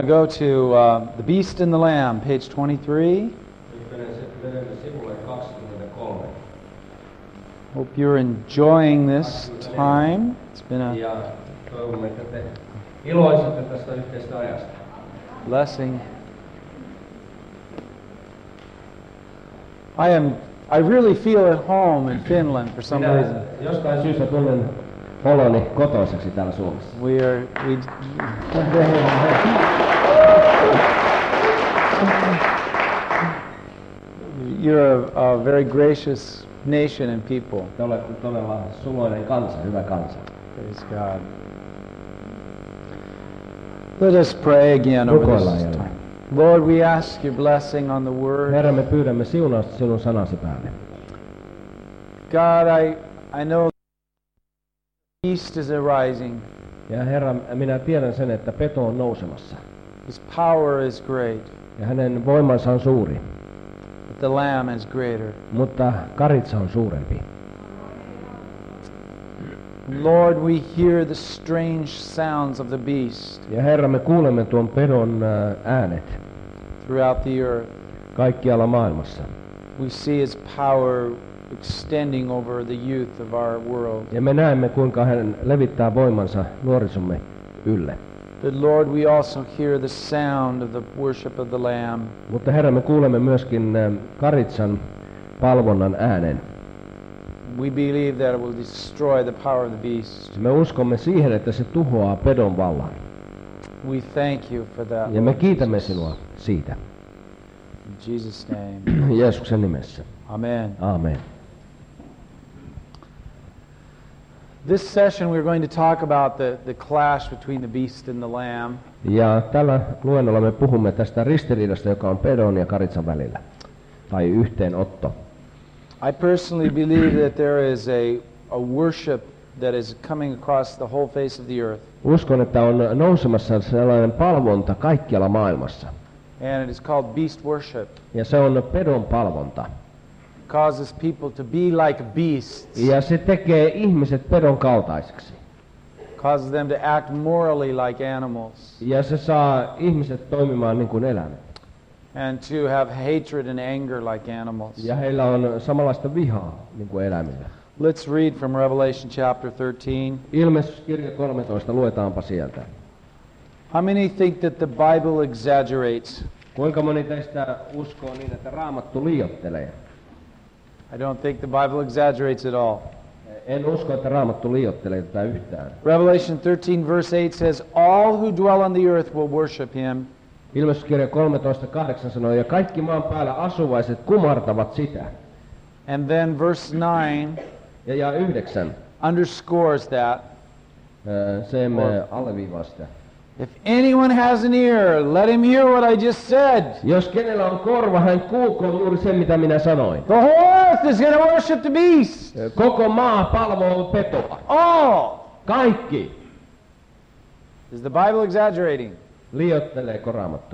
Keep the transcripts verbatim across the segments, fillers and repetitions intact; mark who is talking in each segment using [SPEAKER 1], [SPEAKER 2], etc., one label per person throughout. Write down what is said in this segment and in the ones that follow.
[SPEAKER 1] Go to uh, The Beast and the Lamb, page twenty-three. Hope you're enjoying this time. It's been a blessing. I am. I really feel at home in Finland for some reason.
[SPEAKER 2] Jostain syystä tunnen oloni kotoiseksi täällä Suomessa.
[SPEAKER 1] We are. We. You're a, a very gracious nation and people.
[SPEAKER 2] Te olette todella suloinen kansa, hyvä kansa.
[SPEAKER 1] Praise God. Let us pray again over this time. Lord, we ask your blessing on the word.
[SPEAKER 2] Herra, me pyydämme siunausta sinun sanasi päälle.
[SPEAKER 1] God, I I know the beast is arising.
[SPEAKER 2] Ja Herra, minä tiedän sen, että peto on nousemassa.
[SPEAKER 1] His power is great.
[SPEAKER 2] Ja hänen voimansa on suuri.
[SPEAKER 1] But the lamb is greater.
[SPEAKER 2] Mutta karitsa on suurempi.
[SPEAKER 1] Lord, we hear the strange sounds of the beast.
[SPEAKER 2] Ja Herra, me kuulemme tuon pedon äänet
[SPEAKER 1] throughout the earth.
[SPEAKER 2] Kaikkialla maailmassa.
[SPEAKER 1] We see his power extending over the youth of our world.
[SPEAKER 2] Ja me näemme, kuinka hän levittää voimansa nuorisomme ylle.
[SPEAKER 1] But Lord, we also hear the sound of the worship of the Lamb.
[SPEAKER 2] Mutta Herra, me kuulemme myöskin karitsan palvonnan äänen.
[SPEAKER 1] We believe that it will destroy the power of the beast.
[SPEAKER 2] Me uskomme siihen, että se tuhoaa pedon vallan.
[SPEAKER 1] We thank you for that.
[SPEAKER 2] Ja me kiitämme sinua siitä.
[SPEAKER 1] In Jesus' name.
[SPEAKER 2] Jeesuksen nimessä.
[SPEAKER 1] Amen.
[SPEAKER 2] Amen.
[SPEAKER 1] This session we're going to talk about the, the clash between the beast and the lamb.
[SPEAKER 2] Ja tällä luennolla me puhumme tästä ristiriidasta, joka on pedon ja karitsan välillä. Tai yhteenotto.
[SPEAKER 1] I personally believe that there is a, a worship that is coming across the whole face of the earth.
[SPEAKER 2] Uskon, että on nousemassa sellainen palvonta kaikkialla maailmassa.
[SPEAKER 1] And it is called beast worship.
[SPEAKER 2] Ja se on pedon palvonta.
[SPEAKER 1] Causes people to be like beasts.
[SPEAKER 2] Ja se tekee ihmiset pedon kaltaisiksi.
[SPEAKER 1] Causes them to act morally like animals.
[SPEAKER 2] Ja se saa ihmiset toimimaan niin kuin eläimet.
[SPEAKER 1] And to have hatred and anger like animals.
[SPEAKER 2] Ja heillä on samanlaista vihaa niin kuin eläimillä.
[SPEAKER 1] Let's read from Revelation chapter thirteen.
[SPEAKER 2] Ilmestyskirja kolmetoista, luetaanpa sieltä.
[SPEAKER 1] How many think that the Bible exaggerates?
[SPEAKER 2] Kuinka moni teistä uskoo niin, että Raamattu liioittelee?
[SPEAKER 1] I don't think the Bible exaggerates at all.
[SPEAKER 2] En usko, että Raamattu liioittelee tätä yhtään.
[SPEAKER 1] Revelation thirteen verse eight says, all who dwell on the earth will worship him.
[SPEAKER 2] Ilmestyskirja kolmetoista kahdeksan sanoo, ja kaikki maan päällä asuvaiset kumartavat sitä.
[SPEAKER 1] And then verse nine
[SPEAKER 2] ja, ja yhdeksän
[SPEAKER 1] underscores that.
[SPEAKER 2] Se me alleviivaa sitä.
[SPEAKER 1] If anyone has an ear, let him hear what I just said.
[SPEAKER 2] Jos kenellä on korva, hän kuulkoon juuri sen, mitä minä sanoin.
[SPEAKER 1] The whole earth is going to worship the beast.
[SPEAKER 2] Koko maa palvoo petoa.
[SPEAKER 1] All.
[SPEAKER 2] Kaikki.
[SPEAKER 1] Is the Bible exaggerating?
[SPEAKER 2] Liioitteleeko Raamattu?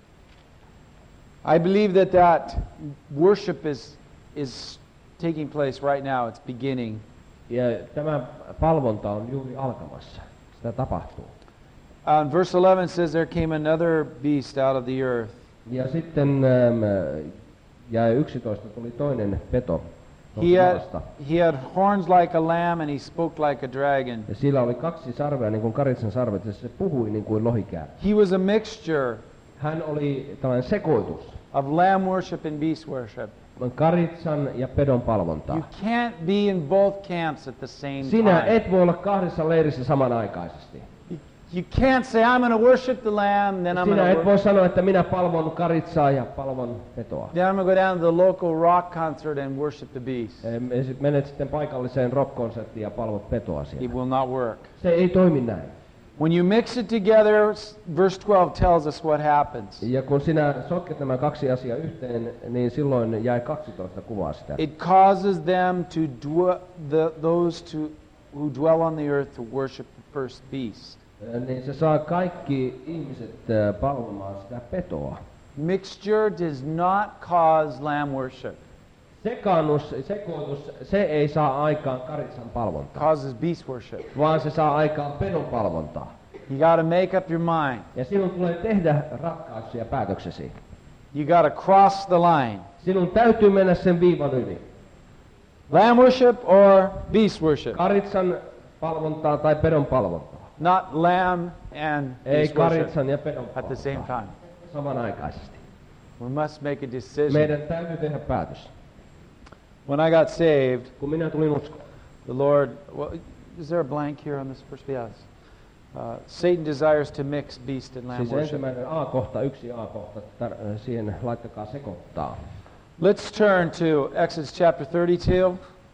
[SPEAKER 1] I believe that that worship is is taking place right now. It's beginning.
[SPEAKER 2] Ja tämä palvonta on juuri alkamassa. Sitä tapahtuu.
[SPEAKER 1] Uh, verse eleven says there came another beast out of the earth.
[SPEAKER 2] Ja sitten ähm, ja yksitoista tuli toinen peto.
[SPEAKER 1] He had, he had horns like a lamb and he spoke like a dragon.
[SPEAKER 2] Ja sillä oli kaksi sarvea niin kuin karitsan sarvet ja se puhui niin kuin lohikää.
[SPEAKER 1] He was a mixture.
[SPEAKER 2] Hän oli tällainen sekoitus.
[SPEAKER 1] Of lamb worship and beast worship.
[SPEAKER 2] Karitsan ja pedon palvontaa.
[SPEAKER 1] You can't be in both camps at the same
[SPEAKER 2] Sinä
[SPEAKER 1] time.
[SPEAKER 2] et voi olla kahdessa leirissä samanaikaisesti.
[SPEAKER 1] You, you can't say I'm going to worship the lamb, then I'm going
[SPEAKER 2] Sinä et
[SPEAKER 1] to
[SPEAKER 2] voi sanoa, että minä palvon karitsaa ja palvon petoa.
[SPEAKER 1] Then I'm going to go down to the local rock concert and worship the beast.
[SPEAKER 2] Menet sitten paikalliseen rock-konserttiin ja palvot petoa siellä.
[SPEAKER 1] It will not work.
[SPEAKER 2] Se ei toimi näin.
[SPEAKER 1] When you mix it together, verse twelve tells us what happens.
[SPEAKER 2] Ja kun sinä sotket nämä kaksi asiaa yhteen, niin silloin jae kaksitoista kuvaa sitä.
[SPEAKER 1] It causes them to dwell, the, those to, who dwell on the earth to worship the first beast.
[SPEAKER 2] Niin se saa kaikki ihmiset palvomaan sitä petoa.
[SPEAKER 1] Mixture does not cause lamb worship.
[SPEAKER 2] Sekaannus, sekoitus, se ei saa aikaan karitsan palvontaa.
[SPEAKER 1] Causes beast worship.
[SPEAKER 2] Vaan se saa aikaan pedon palvontaa.
[SPEAKER 1] You got to make up your mind.
[SPEAKER 2] Ja sinun tulee tehdä ratkaisuja päätöksesi.
[SPEAKER 1] You got to cross the line.
[SPEAKER 2] Sinun täytyy mennä sen viivan yli.
[SPEAKER 1] Lamb worship or beast worship?
[SPEAKER 2] Karitsan palvontaa tai pedon palvontaa.
[SPEAKER 1] Not lamb and
[SPEAKER 2] Ei
[SPEAKER 1] beast worship
[SPEAKER 2] karitsan ja pedon
[SPEAKER 1] at the same
[SPEAKER 2] palvontaa.
[SPEAKER 1] time.
[SPEAKER 2] Samanaikaisesti.
[SPEAKER 1] We must make a decision.
[SPEAKER 2] Meidän täytyy tehdä päätös.
[SPEAKER 1] When I got saved,
[SPEAKER 2] Kun minä tulin uskoon.
[SPEAKER 1] the Lord, well, is there a blank here on this first? Yes. Uh, Satan desires to mix beast and lamb
[SPEAKER 2] Siis
[SPEAKER 1] worship.
[SPEAKER 2] ensimmäinen A-kohta, yksi A-kohta, tar- siihen laittakaa sekoittaa.
[SPEAKER 1] Let's turn to Exodus chapter thirty-two.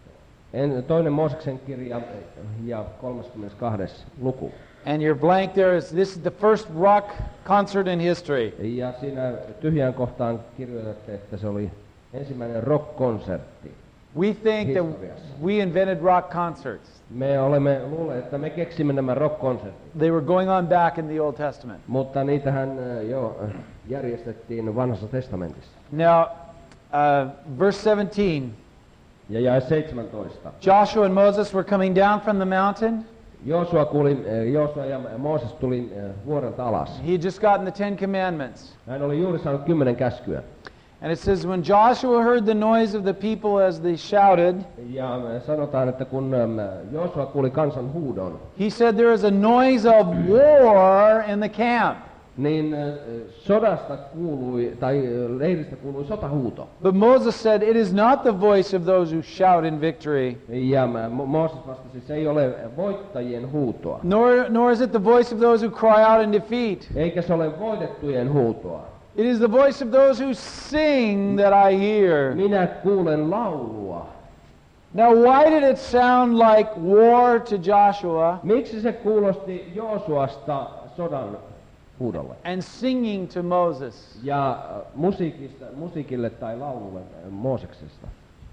[SPEAKER 2] En, toinen Mooseksen kirja ja kolmaskymmenestoinen luku.
[SPEAKER 1] And your blank there is, this is the first rock concert in history.
[SPEAKER 2] Ja siinä tyhjään kohtaan kirjoitatte, että se oli ensimmäinen rock-konsertti.
[SPEAKER 1] We think that
[SPEAKER 2] Historiassa.
[SPEAKER 1] we invented rock concerts.
[SPEAKER 2] Me olemme luulleet, että me keksimme nämä rock-konsertit,
[SPEAKER 1] They were going on back in the Old Testament.
[SPEAKER 2] mutta niitähän äh, jo äh, järjestettiin vanhassa testamentissa.
[SPEAKER 1] Now, uh, verse seventeen,
[SPEAKER 2] Ja jae seitsemäntoista.
[SPEAKER 1] Joshua and Moses were coming down from the mountain.
[SPEAKER 2] Joosua, kuuli, äh, Joosua ja Mooses tuli äh, vuorelta alas.
[SPEAKER 1] He had just gotten the Ten Commandments.
[SPEAKER 2] Hän oli juuri saanut kymmenen käskyä.
[SPEAKER 1] And it says, when Joshua heard the noise of the people as they shouted,
[SPEAKER 2] Ja äh, sanotaan, että kun ähm, Joosua kuuli kansan huudon,
[SPEAKER 1] he said, there is a noise of war in the camp.
[SPEAKER 2] niin äh, sodasta kuului, tai äh, leiristä kuului sotahuuto.
[SPEAKER 1] But Moses said, it is not the voice of those who shout in victory,
[SPEAKER 2] Ja äh, Mo- Mooses vastasi, se ei ole voittajien huutoa,
[SPEAKER 1] nor, nor is it the voice of those who cry out in defeat.
[SPEAKER 2] eikä se ole voitettujen huutoa.
[SPEAKER 1] It is the voice of those who sing that I hear.
[SPEAKER 2] Minä kuulen laulua.
[SPEAKER 1] Now, why did it sound like war to Joshua
[SPEAKER 2] Miksi se kuulosti Joosuasta sodan huudolle?
[SPEAKER 1] and singing to Moses?
[SPEAKER 2] Ja äh, musiikista, musiikille tai laululle äh, Mooseksesta.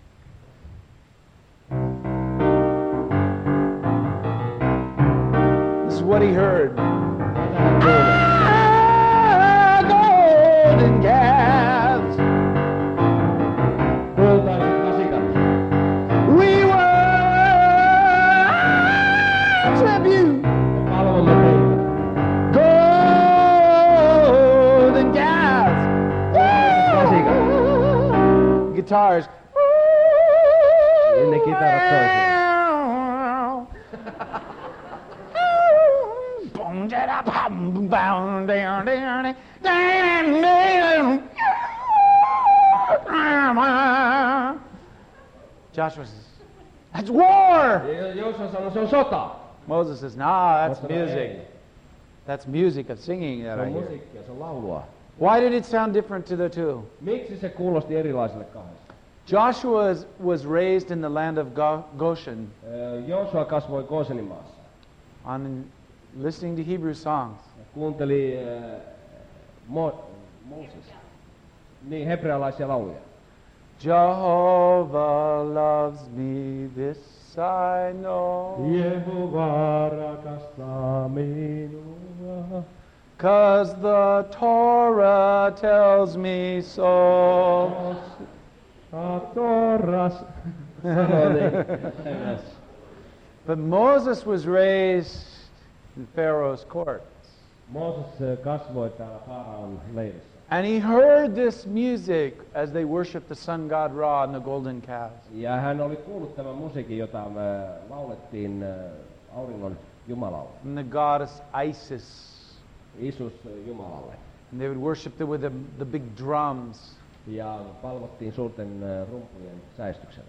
[SPEAKER 1] This is what he heard.
[SPEAKER 2] Hän kuuli.
[SPEAKER 1] Ah, golden calves,
[SPEAKER 2] Kultaiset kasikat.
[SPEAKER 1] we worship you.
[SPEAKER 2] Me palvomme teitä.
[SPEAKER 1] Golden calves,
[SPEAKER 2] Kasikat.
[SPEAKER 1] guitars.
[SPEAKER 2] Ja ne kitarat soivat.
[SPEAKER 1] Joshua says, that's war.
[SPEAKER 2] Ja Joosua sanoi, se on sota.
[SPEAKER 1] Moses says, nah, that's
[SPEAKER 2] Mutta no
[SPEAKER 1] music.
[SPEAKER 2] ei.
[SPEAKER 1] That's music of singing
[SPEAKER 2] Se
[SPEAKER 1] that
[SPEAKER 2] on
[SPEAKER 1] I hear.
[SPEAKER 2] musiikkia, se on laulua.
[SPEAKER 1] Why did it sound different to the two?
[SPEAKER 2] Miksi se kuulosti erilaiselle kahdesta?
[SPEAKER 1] Joshua was, was raised in the land of Go- Goshen
[SPEAKER 2] Ö, Joosua kasvoi Goosenin maassa.
[SPEAKER 1] on listening to Hebrew songs.
[SPEAKER 2] Ja kuunteli äh, Mo- Moses. Niin, hebrealaisia lauluja.
[SPEAKER 1] Jehovah loves me, this I know,
[SPEAKER 2] Jehova rakastaa minua.
[SPEAKER 1] cause the Torah tells me so.
[SPEAKER 2] Torras. Sanoi niin.
[SPEAKER 1] But Moses was raised in Pharaoh's court.
[SPEAKER 2] Mooses ö, kasvoi täällä Faraon leirissä.
[SPEAKER 1] And he heard this music as they worshiped the sun god Ra and the golden calves.
[SPEAKER 2] Ja hän oli kuullut tämän musiikin, jota me laulettiin ö, auringon jumalalle.
[SPEAKER 1] And the goddess Isis.
[SPEAKER 2] Isus ö, Jumalalle.
[SPEAKER 1] And they would worship the, with the, the big drums.
[SPEAKER 2] Ja palvottiin suurten ö, rumpujen säestyksellä.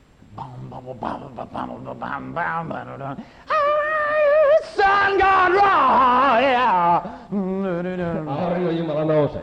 [SPEAKER 1] Sun god Ra, yeah.
[SPEAKER 2] Auringon Jumala nousee.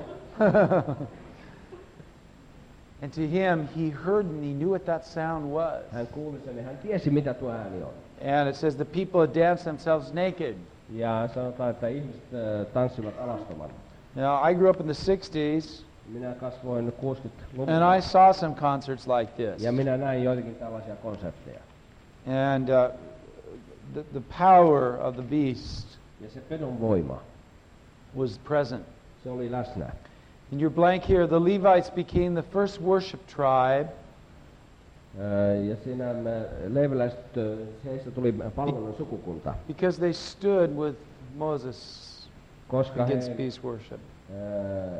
[SPEAKER 1] And to him, he heard and he knew what that sound was.
[SPEAKER 2] Hän kuuli sen ja hän tiesi, mitä tuo ääni on.
[SPEAKER 1] And it says the people had danced themselves naked.
[SPEAKER 2] Ja sanotaan, että ihmiset ö, tanssivat alastomana.
[SPEAKER 1] Now, I grew up in the sixties,
[SPEAKER 2] Minä kasvoin
[SPEAKER 1] and
[SPEAKER 2] kuusikymmentäluvulla
[SPEAKER 1] I saw some concerts like this.
[SPEAKER 2] ja minä näin joitakin tällaisia konsertteja.
[SPEAKER 1] And uh, the, the power of the beast
[SPEAKER 2] Ja se pedon voima,
[SPEAKER 1] was present.
[SPEAKER 2] se oli läsnä.
[SPEAKER 1] In your blank here, the Levites became the first worship tribe
[SPEAKER 2] Ö, Ja siinä me leiviläiset, ö, heistä tuli palvelun sukukunta,
[SPEAKER 1] because they stood with Moses
[SPEAKER 2] koska
[SPEAKER 1] against
[SPEAKER 2] he,
[SPEAKER 1] beast worship.
[SPEAKER 2] ö,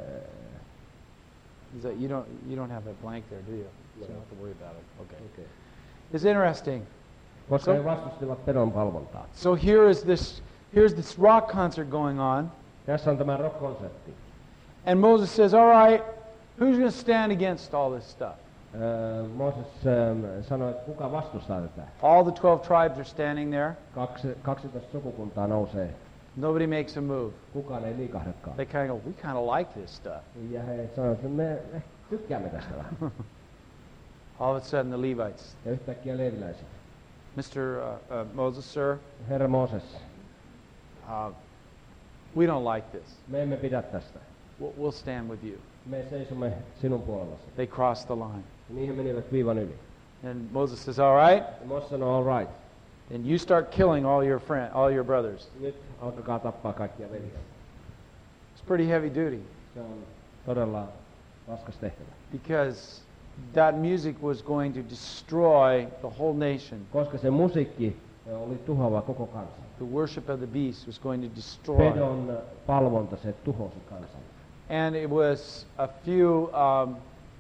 [SPEAKER 1] Is that you don't you don't have a blank there, do you? So you don't have to worry about it. Okay.
[SPEAKER 2] okay.
[SPEAKER 1] It's interesting.
[SPEAKER 2] koska
[SPEAKER 1] So-
[SPEAKER 2] he vastustivat pedon palvontaa.
[SPEAKER 1] So here is this here's this rock concert going on,
[SPEAKER 2] Tässä on tämä rock-konsertti.
[SPEAKER 1] and Moses says, "All right, who's going to stand against all this stuff?"
[SPEAKER 2] Ö, Mooses ö, sanoi, että kuka vastustaa tätä.
[SPEAKER 1] All the twelve tribes are standing there.
[SPEAKER 2] Kaksi, kaksitoista sukukuntaa nousee.
[SPEAKER 1] Nobody makes a move.
[SPEAKER 2] Kukaan ei liikahdakaan.
[SPEAKER 1] They kind of go, "We kind of like this stuff."
[SPEAKER 2] Ja he sanoivat, että me me tykkäämme tästä vähän.
[SPEAKER 1] All of a sudden, the Levites,
[SPEAKER 2] Ja yhtäkkiä leiviläiset.
[SPEAKER 1] Mister Uh, uh, Moses, sir,
[SPEAKER 2] Herra Mooses,
[SPEAKER 1] uh, we don't like this.
[SPEAKER 2] me emme pidä tästä.
[SPEAKER 1] We'll, we'll stand with you.
[SPEAKER 2] Me seisomme sinun puolellasi.
[SPEAKER 1] They crossed the line.
[SPEAKER 2] Ja niihin menivät viivan yli.
[SPEAKER 1] And Moses says, "All right,
[SPEAKER 2] Ja Mooses sanoi, all right.
[SPEAKER 1] then you start killing all your friend, all your brothers."
[SPEAKER 2] Nyt alkakaa tappaa kaikkia veljiä.
[SPEAKER 1] It's pretty heavy duty
[SPEAKER 2] Se on todella raskas tehtävä.
[SPEAKER 1] because that music was going to destroy the whole nation.
[SPEAKER 2] Koska se musiikki oli tuhoava koko kansan.
[SPEAKER 1] The worship of the beast was going to destroy.
[SPEAKER 2] Pedon palvonta, se tuhosi kansan.
[SPEAKER 1] And it was a few um,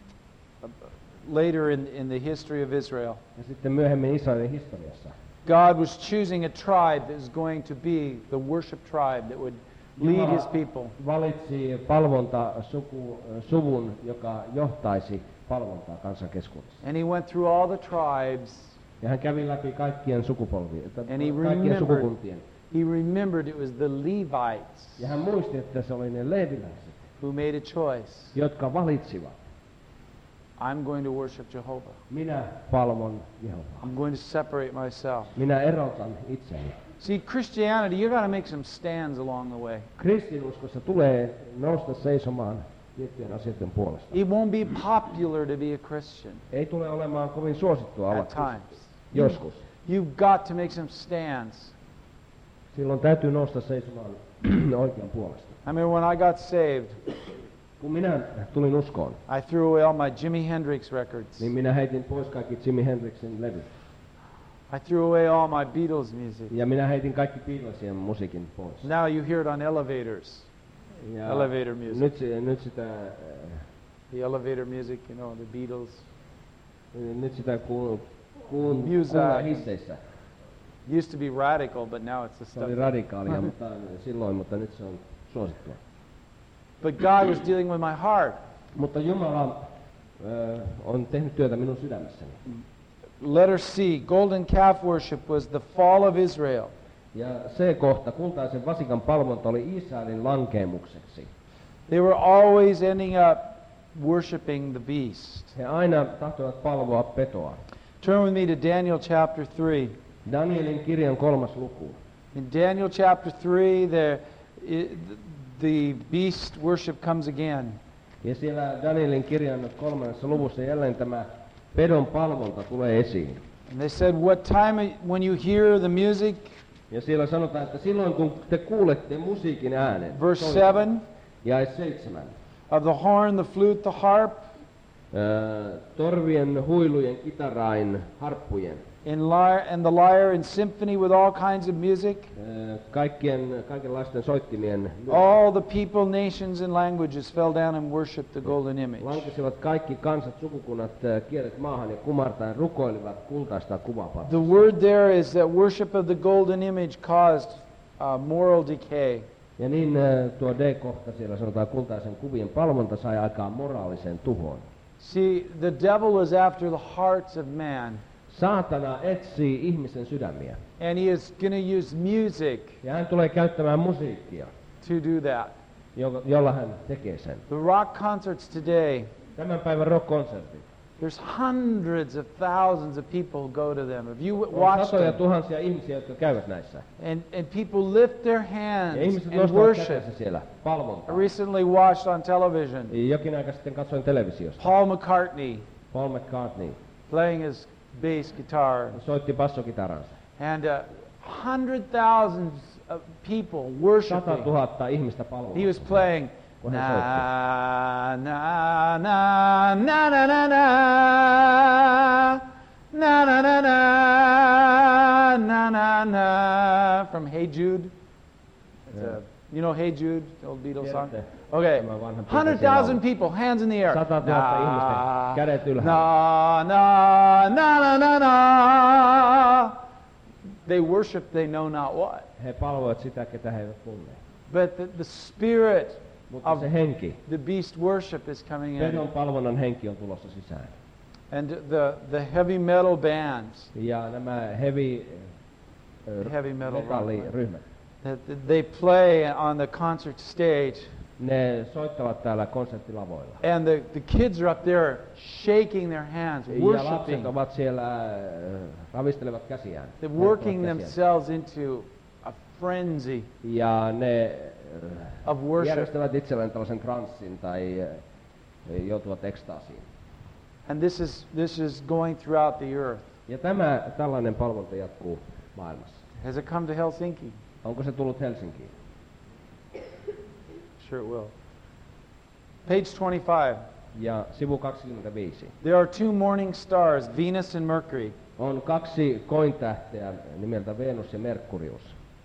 [SPEAKER 1] later in, in the history of Israel.
[SPEAKER 2] Ja sitten myöhemmin Israelin historiassa
[SPEAKER 1] God was choosing a tribe that was going to be the worship tribe that would lead his people.
[SPEAKER 2] valitsi palvonta suku, suvun, joka johtaisi palvontaa kansan keskuudessa.
[SPEAKER 1] And he went through all the tribes.
[SPEAKER 2] Ja hän kävi läpi kaikkien sukupolvien, että
[SPEAKER 1] And he
[SPEAKER 2] kaikkien
[SPEAKER 1] remembered-
[SPEAKER 2] sukukuntien.
[SPEAKER 1] He remembered it was the Levites
[SPEAKER 2] Ja hän muisti, että se oli ne leeviläiset,
[SPEAKER 1] who made a choice.
[SPEAKER 2] jotka valitsivat.
[SPEAKER 1] I'm going to worship Jehovah.
[SPEAKER 2] Minä palvon Jehovaa.
[SPEAKER 1] I'm going to separate myself.
[SPEAKER 2] Minä erotan itseni.
[SPEAKER 1] See, Christianity, you got to make some stands along the way.
[SPEAKER 2] Kristinuskossa tulee nousta seisomaan tiettyjen asioiden puolesta.
[SPEAKER 1] It won't be popular to be a Christian
[SPEAKER 2] Ei tule olemaan kovin suosittua olla
[SPEAKER 1] at times.
[SPEAKER 2] joskus.
[SPEAKER 1] You've got to make some stands.
[SPEAKER 2] Silloin täytyy nousta seisomaan oikean puolesta.
[SPEAKER 1] I mean, when I got saved,
[SPEAKER 2] Kun minä tulin uskoon,
[SPEAKER 1] I threw away all my Jimi Hendrix records.
[SPEAKER 2] niin minä heitin pois kaikki Jimi Hendrixin levyt.
[SPEAKER 1] I threw away all my Beatles music.
[SPEAKER 2] Ja minä heitin kaikki Beatlesien musiikin pois.
[SPEAKER 1] Now you hear it on elevators.
[SPEAKER 2] Ja
[SPEAKER 1] Elevator music.
[SPEAKER 2] Nyt, si- nyt, sitä, äh,
[SPEAKER 1] The elevator music, you know, the Beatles.
[SPEAKER 2] nyt sitä kuul, kuul,
[SPEAKER 1] Music.
[SPEAKER 2] kuullaan hisseissä.
[SPEAKER 1] Used to be radical, but now it's the
[SPEAKER 2] Se
[SPEAKER 1] stuff.
[SPEAKER 2] oli radikaalia mutta, silloin, mutta nyt se on suosittua.
[SPEAKER 1] But God was dealing with my heart.
[SPEAKER 2] Mutta Jumala äh, on tehnyt työtä minun sydämessäni.
[SPEAKER 1] Letter C, golden calf worship was the fall of Israel.
[SPEAKER 2] Ja se kohta, kultaisen vasikan palvonta oli Israelin lankeemukseksi.
[SPEAKER 1] They were always ending up worshiping the beast.
[SPEAKER 2] He aina tahtoivat palvoa petoa.
[SPEAKER 1] Turn with me to Daniel chapter three.
[SPEAKER 2] Danielin kirjan kolmas luku.
[SPEAKER 1] In Daniel chapter three, the, i- the beast worship comes again.
[SPEAKER 2] Ja siellä Danielin kirjan kolmannessa luvussa jälleen tämä pedon palvonta tulee esiin.
[SPEAKER 1] And they said, what time when you hear the music,
[SPEAKER 2] Ja siellä sanotaan, että silloin kun te kuulette musiikin äänen,
[SPEAKER 1] verse
[SPEAKER 2] soitan,
[SPEAKER 1] seven,
[SPEAKER 2] jae seitsemän,
[SPEAKER 1] of the horn, the flute, the harp,
[SPEAKER 2] ää, torvien, huilujen, kitarain, harppujen,
[SPEAKER 1] in lyre, and the lyre in symphony with all kinds of music,
[SPEAKER 2] ää, kaikkien, kaikenlaisten soittimien,
[SPEAKER 1] all the people, nations, and languages fell down and worshipped the golden image.
[SPEAKER 2] lankesivat kaikki kansat, sukukunnat, ää, kielet maahan ja kumartaen rukoilivat kultaista kuvapaa.
[SPEAKER 1] The word there is that worship of the golden image caused uh, moral decay.
[SPEAKER 2] Ja niin ää, tuo D-kohta siellä sanotaan kultaisen kuvien palvonta sai aikaan moraalisen tuhon.
[SPEAKER 1] See, the devil is after the hearts of man,
[SPEAKER 2] Saatana etsii ihmisen sydämiä.
[SPEAKER 1] and he is going to use music
[SPEAKER 2] Ja hän tulee käyttämään musiikkia,
[SPEAKER 1] to do that.
[SPEAKER 2] jo- jolla hän tekee sen.
[SPEAKER 1] The rock concerts today,
[SPEAKER 2] Tämän päivän rock-konsertti.
[SPEAKER 1] there's hundreds of thousands of people who go to them. If you w-
[SPEAKER 2] On
[SPEAKER 1] watch
[SPEAKER 2] satoja
[SPEAKER 1] them,
[SPEAKER 2] tuhansia ihmisiä, jotka käyvät näissä.
[SPEAKER 1] and, and people lift their
[SPEAKER 2] Ja
[SPEAKER 1] hands
[SPEAKER 2] ihmiset
[SPEAKER 1] and
[SPEAKER 2] nostavat
[SPEAKER 1] worship.
[SPEAKER 2] kätensä siellä
[SPEAKER 1] I
[SPEAKER 2] palvontaa.
[SPEAKER 1] recently watched on television
[SPEAKER 2] Jokin aika sitten katsoin televisiosta.
[SPEAKER 1] Paul McCartney
[SPEAKER 2] Paul McCartney
[SPEAKER 1] playing his bass guitar,
[SPEAKER 2] soitti bassokitaransa.
[SPEAKER 1] and uh, hundred thousands of people
[SPEAKER 2] Sata
[SPEAKER 1] worshiping.
[SPEAKER 2] tuhatta ihmistä
[SPEAKER 1] He
[SPEAKER 2] palvontaa.
[SPEAKER 1] was playing
[SPEAKER 2] Kun
[SPEAKER 1] na
[SPEAKER 2] hän soitti.
[SPEAKER 1] na na na na na na na na na na na na na from Hey Jude. It's
[SPEAKER 2] Yeah.
[SPEAKER 1] a, you know Hey Jude, the old Beatles song?
[SPEAKER 2] Tiedätte,
[SPEAKER 1] Okay.
[SPEAKER 2] tämä vanha
[SPEAKER 1] one hundred
[SPEAKER 2] Beatlesin
[SPEAKER 1] thousand
[SPEAKER 2] laulu.
[SPEAKER 1] people, hands in the air.
[SPEAKER 2] Sata tuhatta ihmistä, kädet ylhäällä.
[SPEAKER 1] Na, na, na, na, na, na. They worship, they know not what.
[SPEAKER 2] He palvoivat sitä, ketä he eivät tunne.
[SPEAKER 1] But the, the spirit
[SPEAKER 2] Mutta
[SPEAKER 1] of
[SPEAKER 2] se henki,
[SPEAKER 1] the beast worship is coming
[SPEAKER 2] pedon
[SPEAKER 1] in.
[SPEAKER 2] palvonnan henki on tulossa sisään.
[SPEAKER 1] And the, the heavy metal bands,
[SPEAKER 2] Ja nämä heavy, äh,
[SPEAKER 1] Heavy metal
[SPEAKER 2] metalliryhmät,
[SPEAKER 1] that that they play on the concert stage,
[SPEAKER 2] ne soittavat täällä konserttilavoilla.
[SPEAKER 1] and the, the kids are up there shaking their hands,
[SPEAKER 2] Ja lapset
[SPEAKER 1] worshiping.
[SPEAKER 2] ovat siellä, äh, ravistelevat käsiään.
[SPEAKER 1] They're
[SPEAKER 2] herpovat
[SPEAKER 1] working
[SPEAKER 2] käsiään.
[SPEAKER 1] themselves into a frenzy
[SPEAKER 2] Ja ne äh,
[SPEAKER 1] of worship.
[SPEAKER 2] järjestävät itselleen tällaisen transsin tai äh, joutuvat ekstaasiin.
[SPEAKER 1] And this is, this is going throughout the earth.
[SPEAKER 2] Ja tämä tällainen palvonta jatkuu maailmassa.
[SPEAKER 1] Has it come to Helsinki?
[SPEAKER 2] Onko se tullut Helsinkiin?
[SPEAKER 1] Sure it will. Page twenty-five.
[SPEAKER 2] Ja sivu kaksikymmentäviisi.
[SPEAKER 1] There are two morning stars, Venus and Mercury.
[SPEAKER 2] On kaksi kointähteä nimeltä Venus ja Merkurius.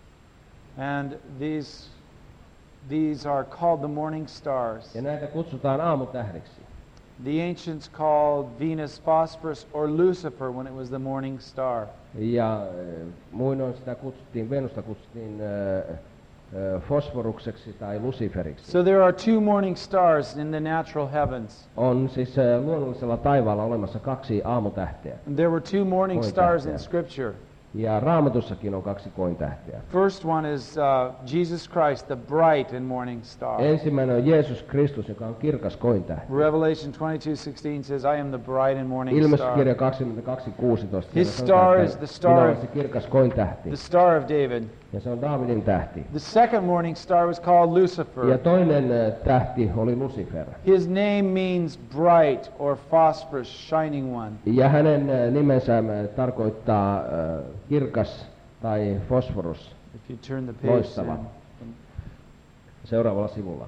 [SPEAKER 1] And these, these are called the morning stars.
[SPEAKER 2] Ja näitä kutsutaan aamutähdiksi.
[SPEAKER 1] The ancients called Venus Phosphorus or Lucifer when it was the morning star.
[SPEAKER 2] Ja äh, muinoin sitä kutsuttiin, Venusta kutsuttiin äh, äh, fosforukseksi tai luciferiksi.
[SPEAKER 1] So there are two morning stars in the natural heavens.
[SPEAKER 2] On siis äh, luonnollisella taivaalla olemassa kaksi aamutähteä.
[SPEAKER 1] And there were two morning
[SPEAKER 2] Morning
[SPEAKER 1] stars in
[SPEAKER 2] tähteä.
[SPEAKER 1] Scripture.
[SPEAKER 2] Ja Raamatussakin on kaksi kointähteä.
[SPEAKER 1] First one is uh, Jesus Christ, the bright and morning star.
[SPEAKER 2] Ensimmäinen on Jeesus Kristus, joka on kirkas kointähti.
[SPEAKER 1] Revelation twenty-two sixteen says, I am the bright and morning star.
[SPEAKER 2] Ilmestyskirja kaksikymmentäkaksi kuusitoista.
[SPEAKER 1] His
[SPEAKER 2] siellä sanotaan,
[SPEAKER 1] star
[SPEAKER 2] että
[SPEAKER 1] is the
[SPEAKER 2] minä
[SPEAKER 1] star
[SPEAKER 2] olen
[SPEAKER 1] of-
[SPEAKER 2] se kirkas kointähti.
[SPEAKER 1] The star of David.
[SPEAKER 2] Ja se on Daavidin tähti.
[SPEAKER 1] The second morning star was called Lucifer.
[SPEAKER 2] Ja toinen äh, tähti oli Lucifer.
[SPEAKER 1] His name means bright or phosphorus, shining one.
[SPEAKER 2] Ja hänen äh, nimensä äh, tarkoittaa äh, kirkas tai fosforus.
[SPEAKER 1] If you turn the page,
[SPEAKER 2] Loistava.
[SPEAKER 1] then
[SPEAKER 2] Seuraavalla sivulla.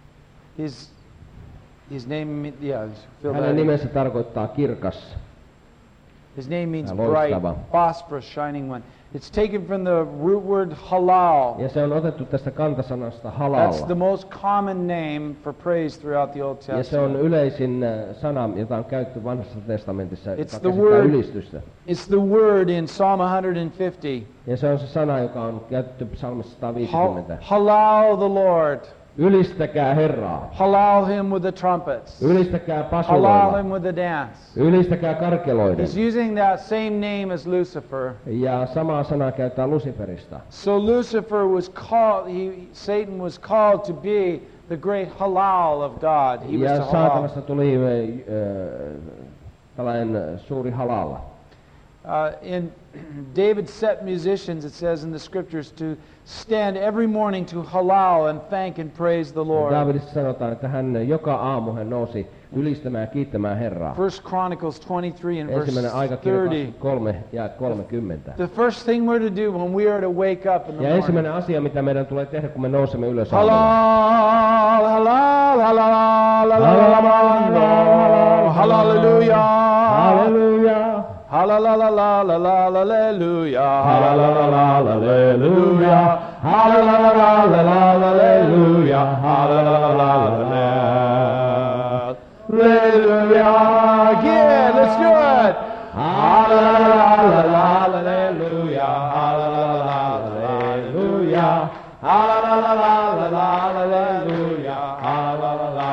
[SPEAKER 1] his his name, me- yeah, fill that
[SPEAKER 2] Hänen
[SPEAKER 1] in.
[SPEAKER 2] nimensä tarkoittaa kirkas.
[SPEAKER 1] His name means
[SPEAKER 2] Ja
[SPEAKER 1] bright,
[SPEAKER 2] loistava.
[SPEAKER 1] phosphorus, shining one. It's taken from the root word halal.
[SPEAKER 2] Ja se on otettu tästä kantasanasta
[SPEAKER 1] That's
[SPEAKER 2] halal.
[SPEAKER 1] the most common name for praise throughout the Old
[SPEAKER 2] Ja se on
[SPEAKER 1] Testament.
[SPEAKER 2] yleisin äh, sana, jota on käytetty vanhassa testamentissa,
[SPEAKER 1] It's
[SPEAKER 2] joka
[SPEAKER 1] the
[SPEAKER 2] käsittää
[SPEAKER 1] word-
[SPEAKER 2] ylistystä.
[SPEAKER 1] It's the word in Psalm one hundred fifty.
[SPEAKER 2] Ja se on se sana, joka on käytetty psalmissa sata
[SPEAKER 1] Hal-
[SPEAKER 2] viisikymmentä.
[SPEAKER 1] halal the Lord.
[SPEAKER 2] Ylistäkää Herraa.
[SPEAKER 1] Halal him with the trumpets.
[SPEAKER 2] Ylistäkää
[SPEAKER 1] Halal
[SPEAKER 2] pasuloilla.
[SPEAKER 1] him with the dance.
[SPEAKER 2] Ylistäkää karkeloiden.
[SPEAKER 1] He's using that same name as Lucifer.
[SPEAKER 2] Ja samaa sanaa käyttää Luciferista.
[SPEAKER 1] So Lucifer was called, he, Satan was called to be the great halal of God. He was
[SPEAKER 2] Ja
[SPEAKER 1] the halal.
[SPEAKER 2] saatanasta tuli äh, tällainen suuri halala.
[SPEAKER 1] Uh, in David set musicians, it says in the scriptures, to stand every morning to halal and thank and praise the Lord.
[SPEAKER 2] Daavidista sanotaan, että hän joka aamu hän nousi ylistämään ja kiittämään Herraa.
[SPEAKER 1] First Chronicles twenty-three and verse
[SPEAKER 2] Ensimmäinen aikakirja
[SPEAKER 1] thirty.
[SPEAKER 2] kaksikymmentäkolme ja kolmekymmentä.
[SPEAKER 1] The first thing we're to do when we are to wake up in the
[SPEAKER 2] Ja
[SPEAKER 1] morning.
[SPEAKER 2] ensimmäinen asia, mitä meidän tulee tehdä, kun me nousemme ylös aamulla.
[SPEAKER 1] Halal, halal, halal, halal, hallelujah.
[SPEAKER 2] Halleluja!
[SPEAKER 1] Hallelujah, hallelujah,
[SPEAKER 2] Hallelujah! Hallelujah!
[SPEAKER 1] hallelujah. Again, let's do it.
[SPEAKER 2] Hallelujah! Hallelujah! Hallelujah!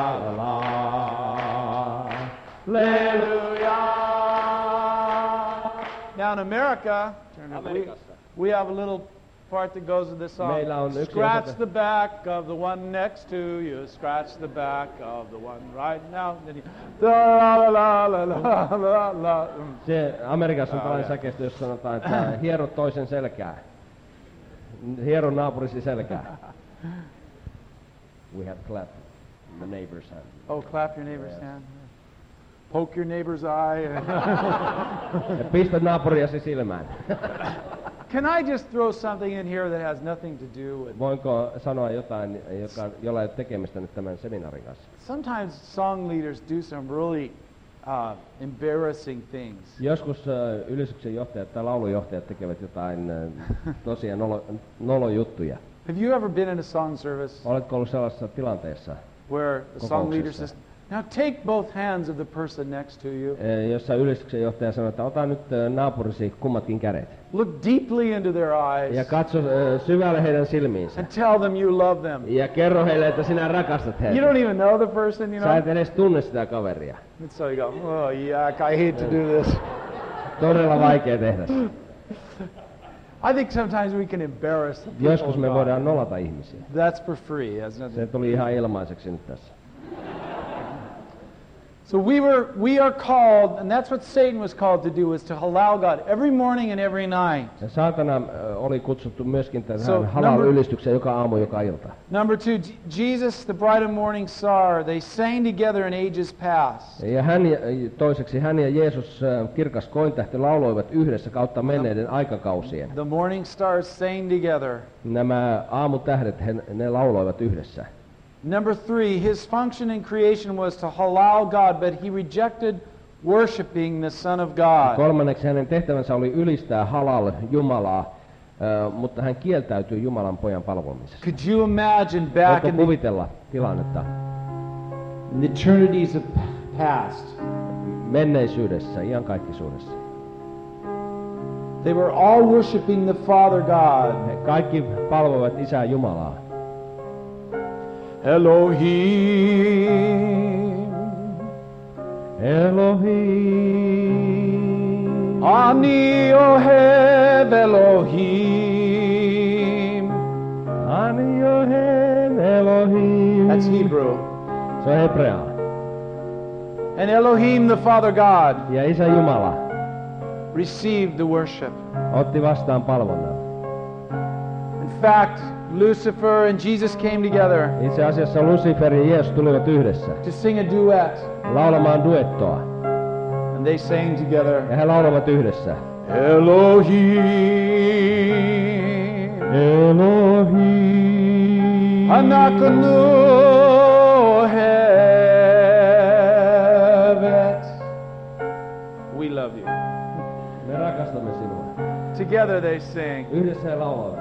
[SPEAKER 1] Now in America, we, we have a little part that goes with this song.
[SPEAKER 2] Meillä on yksi
[SPEAKER 1] Scratch
[SPEAKER 2] osa-
[SPEAKER 1] the back of the one next to you. Scratch the back of the one right now. Then you, la la la la la la la.
[SPEAKER 2] Se Amerikassa on
[SPEAKER 1] Ah,
[SPEAKER 2] tällainen
[SPEAKER 1] joo.
[SPEAKER 2] säkeistö, jossa sanotaan, että hiero toisen selkää. Hiero naapurisi selkää. We have clapped the neighbor's hand.
[SPEAKER 1] Oh, clap your neighbor's
[SPEAKER 2] Yes.
[SPEAKER 1] hand. Poke your neighbor's eye.
[SPEAKER 2] Ja pistä naapuriasi silmään.
[SPEAKER 1] Can I just throw something in here that has nothing to do with...
[SPEAKER 2] Voinko sanoa jotain, joka, jolla ei ole tekemistä nyt tämän seminaarin kanssa?
[SPEAKER 1] Sometimes song leaders do some really uh, embarrassing things.
[SPEAKER 2] Joskus uh, ylistyksen johtajat tai laulujohtajat tekevät jotain uh, tosiaan nolo, nolojuttuja.
[SPEAKER 1] Have you ever been in a song service
[SPEAKER 2] Oletko ollut sellaisessa tilanteessa,
[SPEAKER 1] where the song leader
[SPEAKER 2] kokouksessa,
[SPEAKER 1] says, now take both hands of the person next to you,
[SPEAKER 2] eh, jossa ylistyksen johtaja sanoo, että ota nyt eh, naapurisi kummatkin kädet
[SPEAKER 1] look deeply into their eyes,
[SPEAKER 2] ja katso eh, syvälle heidän silmiinsä
[SPEAKER 1] and tell them you love them.
[SPEAKER 2] ja kerro heille, että sinä rakastat
[SPEAKER 1] You
[SPEAKER 2] heitä.
[SPEAKER 1] don't even know the person, you
[SPEAKER 2] Sä et
[SPEAKER 1] know?
[SPEAKER 2] edes tunne sitä kaveria.
[SPEAKER 1] And so you go, oh yuck, I hate to do this.
[SPEAKER 2] Todella vaikea tehdä se.
[SPEAKER 1] I think sometimes we can embarrass the people
[SPEAKER 2] Joskus
[SPEAKER 1] of
[SPEAKER 2] me
[SPEAKER 1] God.
[SPEAKER 2] voidaan nolata ihmisiä.
[SPEAKER 1] That's for free, has nothing.
[SPEAKER 2] Se tuli ihan ilmaiseksi nyt tässä.
[SPEAKER 1] So we were, we are called, and that's what Satan was called to do, is to allow God every morning and every night.
[SPEAKER 2] Ja saatana äh, oli kutsuttu myöskin tähän
[SPEAKER 1] So,
[SPEAKER 2] halal-ylistykseen joka aamu, joka ilta.
[SPEAKER 1] Number two, J- Jesus, the bright and morning star, they sang together in ages past.
[SPEAKER 2] Ja hän ja, toiseksi hän ja Jeesus, äh, kirkas kointähti, lauloivat yhdessä kautta menneiden aikakausien.
[SPEAKER 1] The morning stars sang together.
[SPEAKER 2] Nämä aamutähdet, he, ne lauloivat yhdessä.
[SPEAKER 1] Number three, his function in creation was to halal God, but he rejected worshiping the Son of God.
[SPEAKER 2] Kolmanneksi hänen tehtävänsä oli ylistää halal Jumalaa, äh, mutta hän kieltäytyi Jumalan pojan palvomisesta.
[SPEAKER 1] Could you imagine back
[SPEAKER 2] Voitko
[SPEAKER 1] in the,
[SPEAKER 2] kuvitella tilannetta
[SPEAKER 1] in the eternities of past?
[SPEAKER 2] menneisyydessä, iankaikkisuudessa?
[SPEAKER 1] They were all worshiping the Father God.
[SPEAKER 2] He kaikki palvoivat Isää Jumalaa.
[SPEAKER 1] Elohim,
[SPEAKER 2] Elohim,
[SPEAKER 1] Ani Ohev Elohim.
[SPEAKER 2] Ani Elohim, Elohim.
[SPEAKER 1] That's Hebrew.
[SPEAKER 2] Se on hebreaa.
[SPEAKER 1] And Elohim, the Father God,
[SPEAKER 2] Ja Isä Jumala
[SPEAKER 1] received the worship.
[SPEAKER 2] otti vastaan palvonnan.
[SPEAKER 1] In fact, Lucifer and Jesus came together
[SPEAKER 2] Itse asiassa Lucifer ja Jeesus tulivat yhdessä
[SPEAKER 1] to sing a duet,
[SPEAKER 2] laulamaan duettoa.
[SPEAKER 1] and they sang together.
[SPEAKER 2] Ja he laulavat yhdessä.
[SPEAKER 1] Elohim,
[SPEAKER 2] Elohim,
[SPEAKER 1] Anakanu Hevet. We love you.
[SPEAKER 2] me rakastamme sinua.
[SPEAKER 1] Together they sang,
[SPEAKER 2] Yhdessä he laulavat.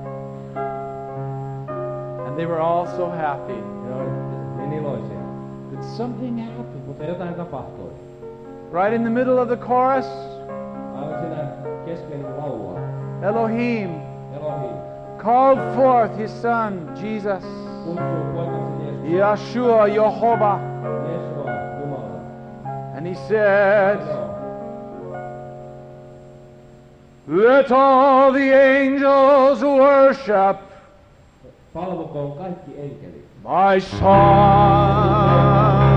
[SPEAKER 1] and they were all so happy.
[SPEAKER 2] Ne olivat niin iloisia.
[SPEAKER 1] But something happened.
[SPEAKER 2] Mutta jotain tapahtui.
[SPEAKER 1] Right in the middle of the chorus,
[SPEAKER 2] Aivan siinä kesken laulua.
[SPEAKER 1] Elohim
[SPEAKER 2] Elohim
[SPEAKER 1] called forth his son, Jesus,
[SPEAKER 2] kutsuu poikansa Jeesus,
[SPEAKER 1] Yeshua, Jehovah,
[SPEAKER 2] Jeesua, Jumala.
[SPEAKER 1] and he said,
[SPEAKER 2] Sanoo,
[SPEAKER 1] let all the angels worship
[SPEAKER 2] palvokoon kaikki enkelit.
[SPEAKER 1] my son.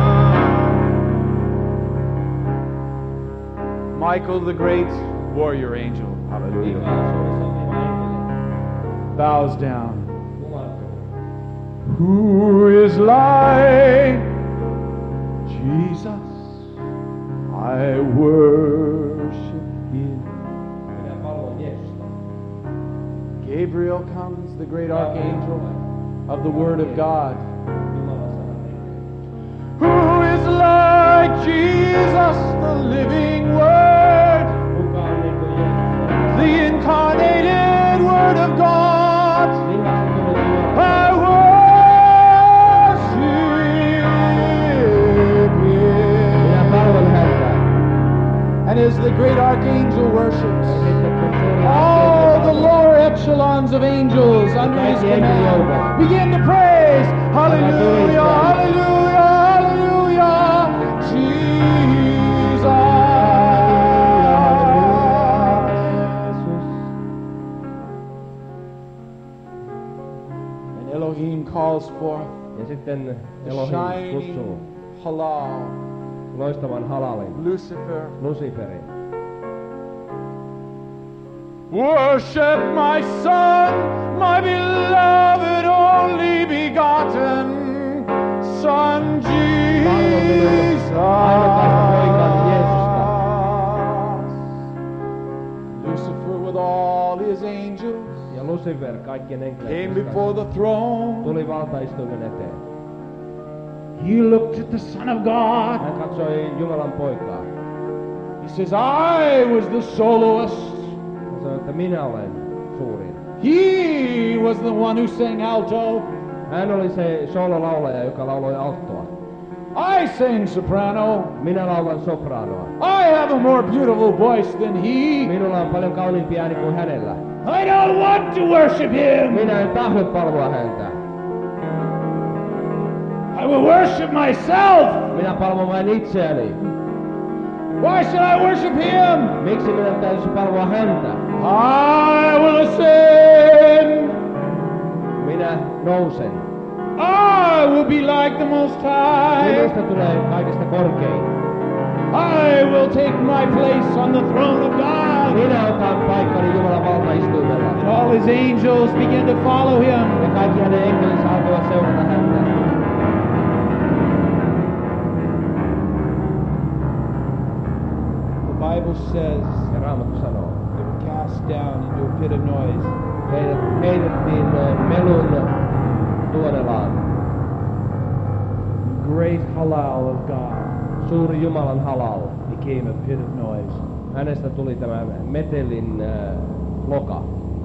[SPEAKER 1] Michael, the great warrior angel, hallelujah,
[SPEAKER 2] Mikael, suuri sopiva enkeli,
[SPEAKER 1] bows down.
[SPEAKER 2] kumartuu.
[SPEAKER 1] Who is like Jesus? I worship him.
[SPEAKER 2] Minä palvon Jeesusta.
[SPEAKER 1] Gabriel comes, the great archangel of the Word of God.
[SPEAKER 2] Jumalan sanan enkeli.
[SPEAKER 1] Who is like Jesus, the living Word,
[SPEAKER 2] Kuka on niin kuin Jeesus?
[SPEAKER 1] the incarnated Word of God?
[SPEAKER 2] Lihastunut Jumala.
[SPEAKER 1] I worship
[SPEAKER 2] Minä
[SPEAKER 1] him.
[SPEAKER 2] palvon häntä.
[SPEAKER 1] And as the great archangel worships,
[SPEAKER 2] Ja sitten kun suuri
[SPEAKER 1] all the
[SPEAKER 2] arkkeenkeli
[SPEAKER 1] lower echelons of angels under his command begin to praise. Hallelujah, hallelujah, hallelujah, Jesus. And Elohim calls forth
[SPEAKER 2] Ja sitten
[SPEAKER 1] the
[SPEAKER 2] Elohim kutsuu
[SPEAKER 1] shining halal,
[SPEAKER 2] loistavan halalin,
[SPEAKER 1] Lucifer.
[SPEAKER 2] Luciferin.
[SPEAKER 1] Worship my Son, my beloved, only begotten Son, Jesus. Lucifer with all his angels
[SPEAKER 2] Ja Lucifer kaikkien
[SPEAKER 1] came
[SPEAKER 2] enkeleiden
[SPEAKER 1] before
[SPEAKER 2] kanssa
[SPEAKER 1] the throne.
[SPEAKER 2] tuli valtaistuimen eteen.
[SPEAKER 1] He looked at the Son of God.
[SPEAKER 2] Hän katsoi Jumalan poikaa.
[SPEAKER 1] He says, I was the soloist.
[SPEAKER 2] Hän sanoi, että minä olen suurin.
[SPEAKER 1] He was the one who sang alto.
[SPEAKER 2] Hän oli se soololaulaja, joka lauloi alttoa.
[SPEAKER 1] I sing soprano.
[SPEAKER 2] Minä laulan sopraanoa.
[SPEAKER 1] I have a more beautiful voice than he.
[SPEAKER 2] Minulla on paljon kauniimpi ääni kuin hänellä.
[SPEAKER 1] I don't want to worship him.
[SPEAKER 2] Minä en tahdo palvoa häntä.
[SPEAKER 1] I will worship myself.
[SPEAKER 2] Minä palvon vain itseäni.
[SPEAKER 1] Why should I worship him?
[SPEAKER 2] Miksi minun täytyisi palvoa häntä?
[SPEAKER 1] I will ascend.
[SPEAKER 2] Minä nousen.
[SPEAKER 1] I will be like the Most High.
[SPEAKER 2] Minusta tulee kaikista korkein.
[SPEAKER 1] I will take my place on the throne of God.
[SPEAKER 2] Minä otan paikkani Jumalan valtaistuimella.
[SPEAKER 1] And all his angels begin to follow him.
[SPEAKER 2] Ja kaikki hänen enkelinsa alkoivat seurata häntä.
[SPEAKER 1] The Bible says
[SPEAKER 2] Ja Raamattu sanoo,
[SPEAKER 1] they were cast down into a pit of noise.
[SPEAKER 2] heidät heitettiin eh, melun tuonelaan.
[SPEAKER 1] Great halal of God
[SPEAKER 2] Suuri Jumalan halal.
[SPEAKER 1] became a pit of noise.
[SPEAKER 2] Hänestä tuli tämä metelin äh, loka.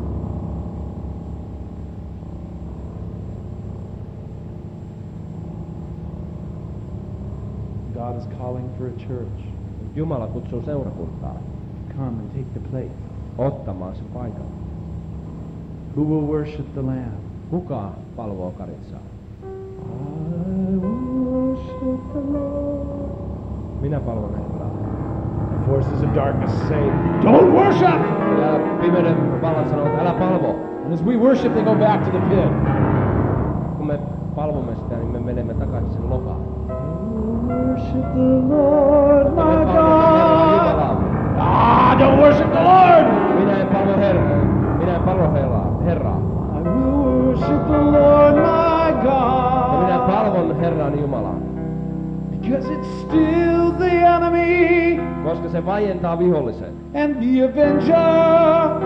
[SPEAKER 1] God is calling for a church.
[SPEAKER 2] Jumala kutsuu seurakuntaa
[SPEAKER 1] Come and take the place.
[SPEAKER 2] ottamaan sen paikan.
[SPEAKER 1] Who will worship the Lamb?
[SPEAKER 2] Kuka palvoo karitsaa?
[SPEAKER 1] I worship the Lord.
[SPEAKER 2] Minä palvon Herraa.
[SPEAKER 1] The forces of darkness say, don't worship!
[SPEAKER 2] Ja pimeyden vallat sanoo, että älä palvo.
[SPEAKER 1] And as we worship, they go back to the pit.
[SPEAKER 2] Kun me palvomme sitä, niin me menemme takaisin sen lokaan.
[SPEAKER 1] Worship the Lord,
[SPEAKER 2] Mutta
[SPEAKER 1] my
[SPEAKER 2] me palvomme Herraa
[SPEAKER 1] God.
[SPEAKER 2] Jumalaa.
[SPEAKER 1] Ah, don't worship the Lord.
[SPEAKER 2] Minä en palvo Herraa. Minä en palvo Herraa. Herraa.
[SPEAKER 1] I will worship the Lord, my
[SPEAKER 2] Ja minä
[SPEAKER 1] God.
[SPEAKER 2] palvon Herran Jumalaa.
[SPEAKER 1] Because it stills the enemy
[SPEAKER 2] Koska se vaientaa vihollisen.
[SPEAKER 1] and the avenger.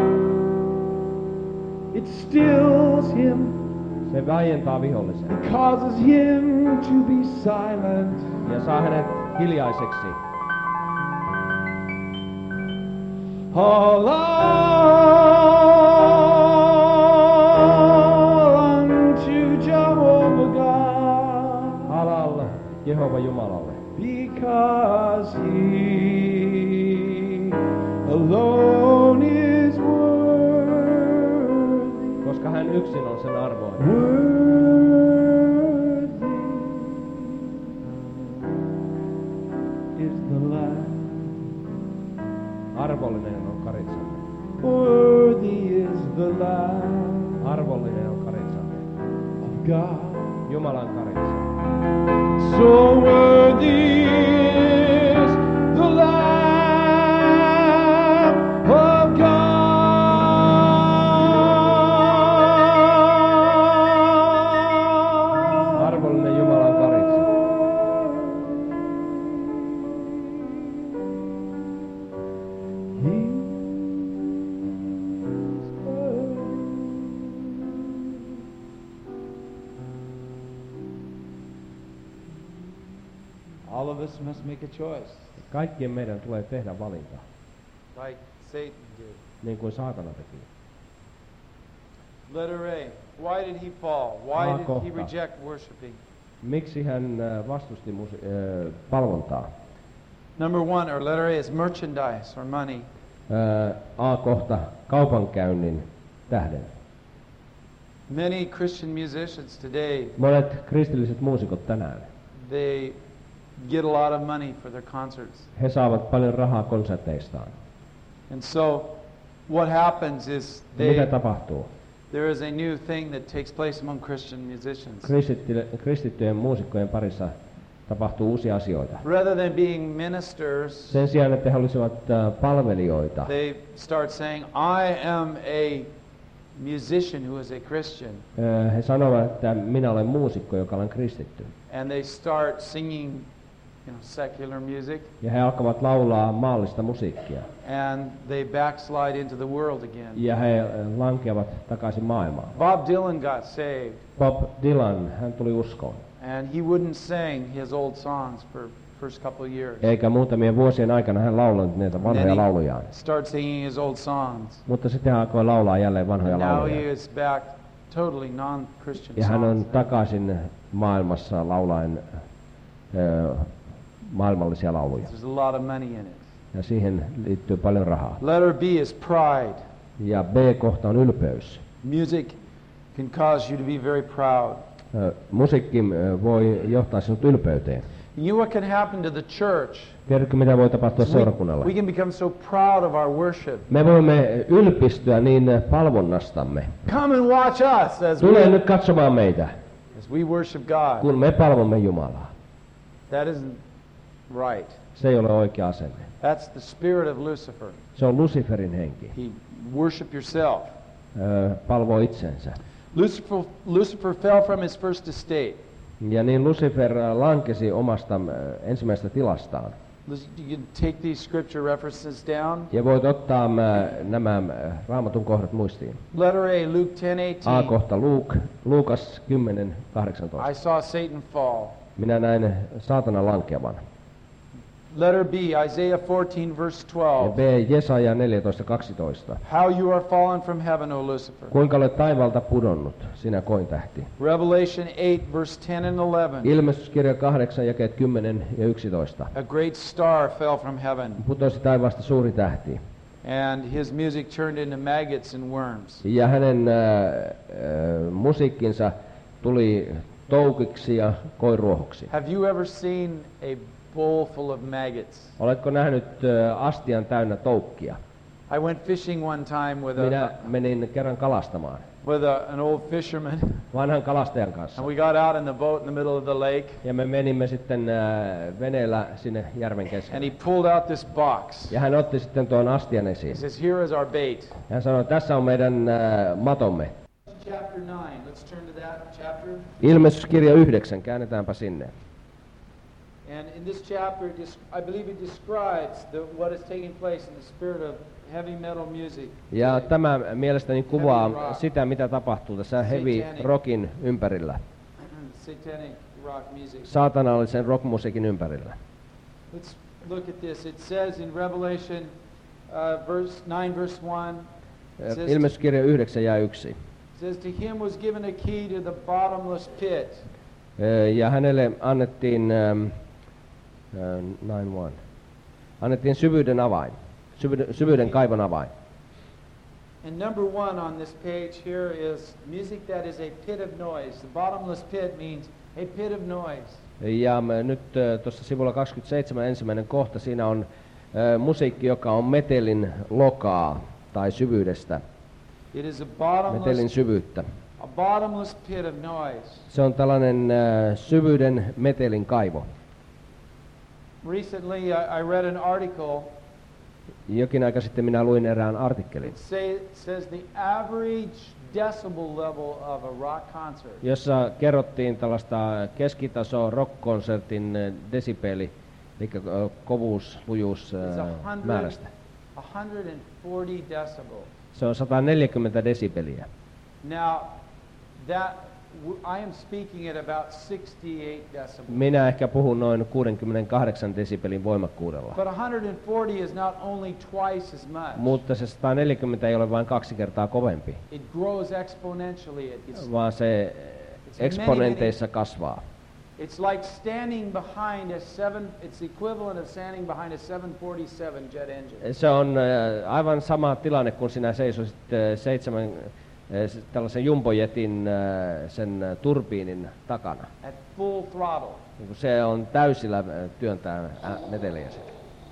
[SPEAKER 1] It stills him.
[SPEAKER 2] Se vaientaa vihollisen.
[SPEAKER 1] It causes him to be silent.
[SPEAKER 2] Ja saa hänet hiljaiseksi.
[SPEAKER 1] Halal unto Jehovah God,
[SPEAKER 2] Halal Jehova Jumalalle.
[SPEAKER 1] because he alone is worthy.
[SPEAKER 2] Koska hän yksin on sen arvoinen.
[SPEAKER 1] Worthy is the Lamb.
[SPEAKER 2] Arvollinen on karitsamme.
[SPEAKER 1] Worthy is the Lamb
[SPEAKER 2] Arvollinen on karitsamme.
[SPEAKER 1] of God.
[SPEAKER 2] Jumalan karitsa.
[SPEAKER 1] So worthy is the Lamb of God.
[SPEAKER 2] Arvollinen Jumalan karitsa.
[SPEAKER 1] He All of us must make a choice,
[SPEAKER 2] Kaikkien meidän tulee tehdä valinta,
[SPEAKER 1] like Satan did.
[SPEAKER 2] niin kuin saatana teki.
[SPEAKER 1] Letter A. Why did he fall? Why did he
[SPEAKER 2] A-kohta.
[SPEAKER 1] reject worshiping?
[SPEAKER 2] Miksi hän äh, vastusti musi- äh, palvontaa?
[SPEAKER 1] Number one, or letter A, is merchandise or money.
[SPEAKER 2] Äh, A-kohta, kaupankäynnin tähden.
[SPEAKER 1] Many Christian musicians today,
[SPEAKER 2] Monet kristilliset muusikot tänään,
[SPEAKER 1] they get a lot of money for their concerts.
[SPEAKER 2] he saavat paljon rahaa konserteistaan.
[SPEAKER 1] And so what happens is
[SPEAKER 2] Ja mitä
[SPEAKER 1] they,
[SPEAKER 2] tapahtuu?
[SPEAKER 1] there is a new thing that takes place among Christian musicians.
[SPEAKER 2] Kristitty- kristittyjen muusikkojen parissa tapahtuu uusia asioita.
[SPEAKER 1] Rather than being ministers,
[SPEAKER 2] Sen sijaan, että he olisivat äh, palvelijoita,
[SPEAKER 1] they start saying, I am a musician who is a Christian.
[SPEAKER 2] äh, he sanovat, että minä olen muusikko, joka olen kristitty.
[SPEAKER 1] And they start singing, you know, secular music,
[SPEAKER 2] Ja he alkavat laulaa maallista musiikkia.
[SPEAKER 1] and they backslide into the world again.
[SPEAKER 2] Ja he äh, lankeavat takaisin maailmaan.
[SPEAKER 1] Bob Dylan got saved,
[SPEAKER 2] Bob Dylan, hän tuli uskoon.
[SPEAKER 1] And he wouldn't sing his old songs for first couple of years.
[SPEAKER 2] Eikä muutamien vuosien aikana hän laulanut niitä
[SPEAKER 1] And
[SPEAKER 2] vanhoja
[SPEAKER 1] then
[SPEAKER 2] laulujaan.
[SPEAKER 1] he started singing his old songs.
[SPEAKER 2] Mutta sitten hän alkoi laulaa jälleen vanhoja
[SPEAKER 1] And now
[SPEAKER 2] lauluja.
[SPEAKER 1] he is back totally non-Christian
[SPEAKER 2] Ja hän on
[SPEAKER 1] songs.
[SPEAKER 2] takaisin maailmassa laulaen ö, maailmallisia lauluja.
[SPEAKER 1] There's a lot of money in it.
[SPEAKER 2] Ja siihen liittyy paljon rahaa.
[SPEAKER 1] Letter B is pride.
[SPEAKER 2] Ja B-kohta on ylpeys.
[SPEAKER 1] Music can cause you to be very proud.
[SPEAKER 2] Ö, musiikki ö, voi johtaa sinut ylpeyteen.
[SPEAKER 1] You know what can happen to the church?
[SPEAKER 2] Tiedätkö, mitä voi tapahtua
[SPEAKER 1] We,
[SPEAKER 2] seurakunnalle?
[SPEAKER 1] we can become so proud of our worship.
[SPEAKER 2] Me voimme ylpistyä niin palvonnastamme.
[SPEAKER 1] Come and watch us as
[SPEAKER 2] Tule
[SPEAKER 1] we,
[SPEAKER 2] nyt katsomaan meitä,
[SPEAKER 1] as we worship God.
[SPEAKER 2] kun me palvomme Jumalaa.
[SPEAKER 1] That isn't right.
[SPEAKER 2] Se ei ole oikea asenne.
[SPEAKER 1] That's the spirit of Lucifer.
[SPEAKER 2] Se on Luciferin henki.
[SPEAKER 1] He worship yourself.
[SPEAKER 2] Ö, palvoo itsensä.
[SPEAKER 1] Lucifer, Lucifer fell from his first estate.
[SPEAKER 2] Ja niin Lucifer lankesi omasta ö, ensimmäisestä tilastaan.
[SPEAKER 1] Listen, you can take these scripture references down.
[SPEAKER 2] Ja voit ottaa mä, nämä ö, raamatun kohdat muistiin.
[SPEAKER 1] Letter A, Luke ten eighteen.
[SPEAKER 2] A-kohta Luuk, Luukas kymmenen kahdeksantoista.
[SPEAKER 1] I saw Satan fall.
[SPEAKER 2] Minä näin saatanan lankeavan.
[SPEAKER 1] Letter B, Isaiah fourteen verse
[SPEAKER 2] Ja
[SPEAKER 1] twelve.
[SPEAKER 2] B, Jesaja neljätoista kaksitoista.
[SPEAKER 1] How you are fallen from heaven, O Lucifer.
[SPEAKER 2] Kuinka olet taivalta pudonnut, sinä kointähti.
[SPEAKER 1] Revelation eight verse ten and eleven.
[SPEAKER 2] Ilmestyskirja kahdeksan, jakeet kymmenen ja yksitoista.
[SPEAKER 1] A great star fell from heaven,
[SPEAKER 2] Putosi taivaasta suuri tähti.
[SPEAKER 1] and his music turned into maggots and worms.
[SPEAKER 2] Ja hänen äh, äh, musiikkinsa tuli toukiksi ja koiruohoksi.
[SPEAKER 1] Have you ever seen a bowl full of maggots?
[SPEAKER 2] Oletko nähnyt äh, astian täynnä toukkia?
[SPEAKER 1] I went fishing one time with
[SPEAKER 2] Minä
[SPEAKER 1] a
[SPEAKER 2] menin kerran kalastamaan
[SPEAKER 1] with a, an old fisherman,
[SPEAKER 2] vanhan kalastajan kanssa.
[SPEAKER 1] and we got out in the boat in the middle of the lake,
[SPEAKER 2] Ja me menimme sitten äh, veneellä sinne järven
[SPEAKER 1] and
[SPEAKER 2] keskelle.
[SPEAKER 1] he pulled out this box.
[SPEAKER 2] Ja hän otti sitten tuon astian
[SPEAKER 1] He
[SPEAKER 2] esiin.
[SPEAKER 1] says, "Here is our bait."
[SPEAKER 2] Hän sanoi, tässä on meidän äh, matomme.
[SPEAKER 1] Chapter nine. Let's turn to that chapter.
[SPEAKER 2] Ilmestyskirja yhdeksän, käännetäänpä sinne.
[SPEAKER 1] And in this chapter, it des- I believe it describes the, what is taking place in the spirit of heavy metal music.
[SPEAKER 2] Ja tämä mielestäni kuvaa sitä, mitä tapahtuu tässä heavy rockin ympärillä,
[SPEAKER 1] Satanic rock music.
[SPEAKER 2] saatanallisen rockmusiikin ympärillä.
[SPEAKER 1] Let's look at this. It says in Revelation uh, verse nine, verse one. It says,
[SPEAKER 2] Ilmestyskirja yhdeksän ja yksi.
[SPEAKER 1] it says, "To him was given a key to the bottomless pit."
[SPEAKER 2] Ja hänelle annettiin, ähm, äh, nine one. annettiin syvyyden avain, syvyyden, syvyyden kaivon avain.
[SPEAKER 1] And number one on this page here is music that is a pit of noise. The bottomless pit means a pit of noise.
[SPEAKER 2] Ja me nyt äh, tuossa sivulla kaksikymmentäseitsemän ensimmäinen kohta, siinä on äh, musiikki, joka on metelin lokaa tai syvyydestä,
[SPEAKER 1] It is a
[SPEAKER 2] metelin
[SPEAKER 1] bottomless,
[SPEAKER 2] syvyyttä.
[SPEAKER 1] a bottomless pit of noise.
[SPEAKER 2] Se on tällainen äh, syvyyden metelin kaivo.
[SPEAKER 1] Recently, I, I read an article.
[SPEAKER 2] Jokin aika sitten minä luin erään artikkelin,
[SPEAKER 1] It say, says the average decibel level of a rock concert
[SPEAKER 2] jossa kerrottiin tällaista keskitaso rock-konsertin äh, desibeli, eli äh, kovuus, lujuus
[SPEAKER 1] is a
[SPEAKER 2] äh,
[SPEAKER 1] hundred,
[SPEAKER 2] määrästä.
[SPEAKER 1] one hundred forty decibel.
[SPEAKER 2] Se on sata neljäkymmentä desibeliä.
[SPEAKER 1] Now, that w- I am speaking at about sixty-eight decibels.
[SPEAKER 2] Minä ehkä puhun noin kuusikymmentäkahdeksan desibelin voimakkuudella.
[SPEAKER 1] But one hundred forty is not only twice as much.
[SPEAKER 2] Mutta se sata neljäkymmentä ei ole vain kaksi kertaa kovempi,
[SPEAKER 1] It grows exponentially. It gets,
[SPEAKER 2] vaan se eksponenteissa kasvaa.
[SPEAKER 1] it's like standing behind a seven. It's the equivalent of standing behind a seven forty-seven jet engine.
[SPEAKER 2] Se on äh, aivan sama tilanne, kun sinä seisoisit äh, seitsemän äh, s- tällaisen jumbojetin äh, sen äh, turbiinin takana.
[SPEAKER 1] At full throttle.
[SPEAKER 2] Niin kun se on täysillä äh, työntää äh, meteliä sitä.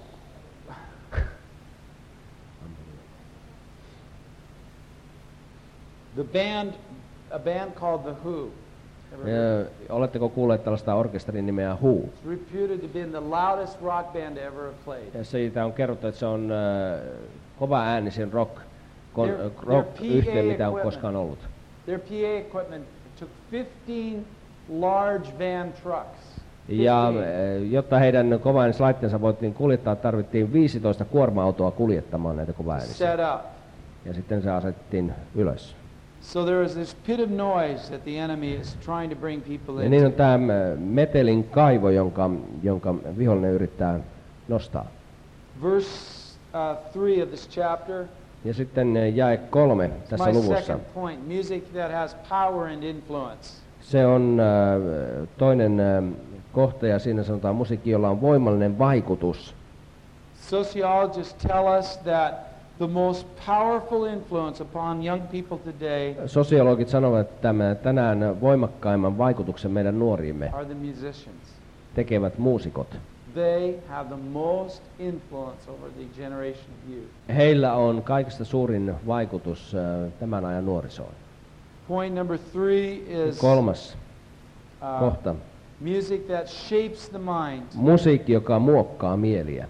[SPEAKER 1] The band, a band called The Who. Ever heard?
[SPEAKER 2] Ö, Oletteko kuulleet tällaista orkesterin nimeä Who?
[SPEAKER 1] It's reputed to be the loudest rock band to ever have played.
[SPEAKER 2] Ja siitä on kerrottu, että se on äh, kova äänisin rock, kon,
[SPEAKER 1] Their-
[SPEAKER 2] äh,
[SPEAKER 1] their
[SPEAKER 2] rock
[SPEAKER 1] P A
[SPEAKER 2] yhteen, mitä on
[SPEAKER 1] equipment.
[SPEAKER 2] koskaan ollut.
[SPEAKER 1] Their P A equipment took fifteen large van trucks.
[SPEAKER 2] Ja
[SPEAKER 1] fifteen.
[SPEAKER 2] äh, jotta heidän kovaäänislaitteensa voitiin kuljettaa, tarvittiin viisitoista kuorma-autoa kuljettamaan näitä kovaäänisiä.
[SPEAKER 1] Set up.
[SPEAKER 2] Ja sitten se asettiin ylös.
[SPEAKER 1] So there is this pit of noise that the enemy is trying to bring people
[SPEAKER 2] Ja niin on
[SPEAKER 1] into.
[SPEAKER 2] tämä metelin kaivo, jonka, jonka vihollinen yrittää nostaa.
[SPEAKER 1] Verse uh, three of this chapter.
[SPEAKER 2] Ja sitten jae kolme tässä
[SPEAKER 1] My
[SPEAKER 2] luvussa.
[SPEAKER 1] second point, music that has power and influence.
[SPEAKER 2] Se on äh, toinen äh, kohta ja siinä sanotaan musiikki, jolla on voimallinen vaikutus.
[SPEAKER 1] Sociologists tell us that the most powerful influence upon young people today
[SPEAKER 2] Sosiologit sanovat, että tämä tänään voimakkaimman vaikutuksen meidän nuoriimme
[SPEAKER 1] are the musicians.
[SPEAKER 2] tekevät muusikot.
[SPEAKER 1] They have the most influence over the generation of youth.
[SPEAKER 2] Heillä on kaikista suurin vaikutus äh, tämän ajan nuorisoon.
[SPEAKER 1] Point number three is
[SPEAKER 2] Kolmas
[SPEAKER 1] uh,
[SPEAKER 2] kohta.
[SPEAKER 1] music that shapes the mind.
[SPEAKER 2] Musiikki, joka muokkaa mieliä.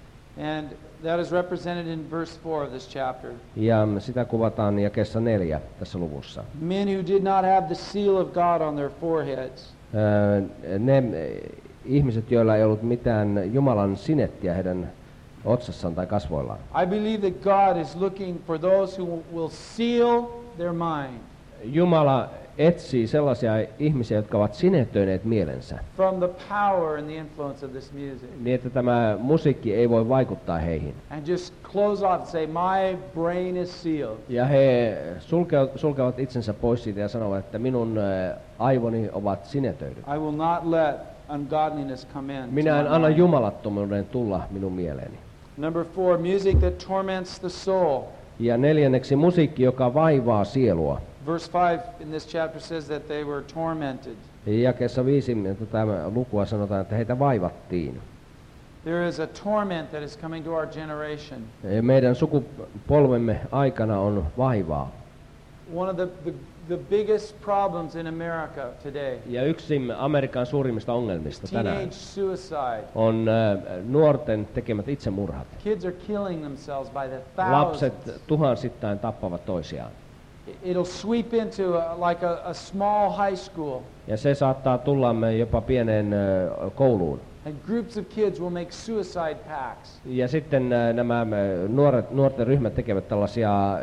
[SPEAKER 1] And that is represented in verse four of this chapter.
[SPEAKER 2] Ja sitä kuvataan jakeessa neljä tässä luvussa.
[SPEAKER 1] Men who did not have the seal of God on their foreheads.
[SPEAKER 2] Äh, ne ihmiset, joilla ei ollut mitään Jumalan sinettiä heidän otsassaan tai kasvoillaan.
[SPEAKER 1] I believe that God is looking for those who will seal their mind
[SPEAKER 2] Jumala etsii sellaisia ihmisiä, jotka ovat sinetöineet mielensä,
[SPEAKER 1] from the power and the influence of this music.
[SPEAKER 2] niin että tämä musiikki ei voi vaikuttaa heihin.
[SPEAKER 1] And just close off and say, my brain is sealed.
[SPEAKER 2] Ja he sulkevat, sulkevat itsensä pois siitä ja sanovat, että minun ä, aivoni ovat sinetöidyt.
[SPEAKER 1] I will not let ungodliness come in. to
[SPEAKER 2] Minä en
[SPEAKER 1] my
[SPEAKER 2] anna
[SPEAKER 1] mind.
[SPEAKER 2] jumalattomuuden tulla minun mieleeni.
[SPEAKER 1] Number four, music that torments the soul.
[SPEAKER 2] Ja neljänneksi musiikki, joka vaivaa sielua.
[SPEAKER 1] Verse five in this chapter says that they were tormented.
[SPEAKER 2] Jakeessa viisi tämä lukua sanotaan, että heitä vaivattiin.
[SPEAKER 1] There is a torment that is coming to our generation.
[SPEAKER 2] Meidän sukupolvemme aikana on vaivaa.
[SPEAKER 1] One of the, the, the biggest problems in America today,
[SPEAKER 2] Ja yksi Amerikan suurimmista ongelmista tänään
[SPEAKER 1] teenage suicide.
[SPEAKER 2] on ä, nuorten tekemät itsemurhat.
[SPEAKER 1] Kids are killing themselves by the
[SPEAKER 2] Lapset
[SPEAKER 1] thousands.
[SPEAKER 2] tuhansittain tappavat toisiaan.
[SPEAKER 1] It'll sweep into a, like a, a small high school,
[SPEAKER 2] Ja se saattaa tulla me jopa pieneen ä, kouluun.
[SPEAKER 1] and groups of kids will make suicide pacts.
[SPEAKER 2] Ja sitten ä, nämä ä, nuoret, nuorten ryhmät tekevät tällaisia ä,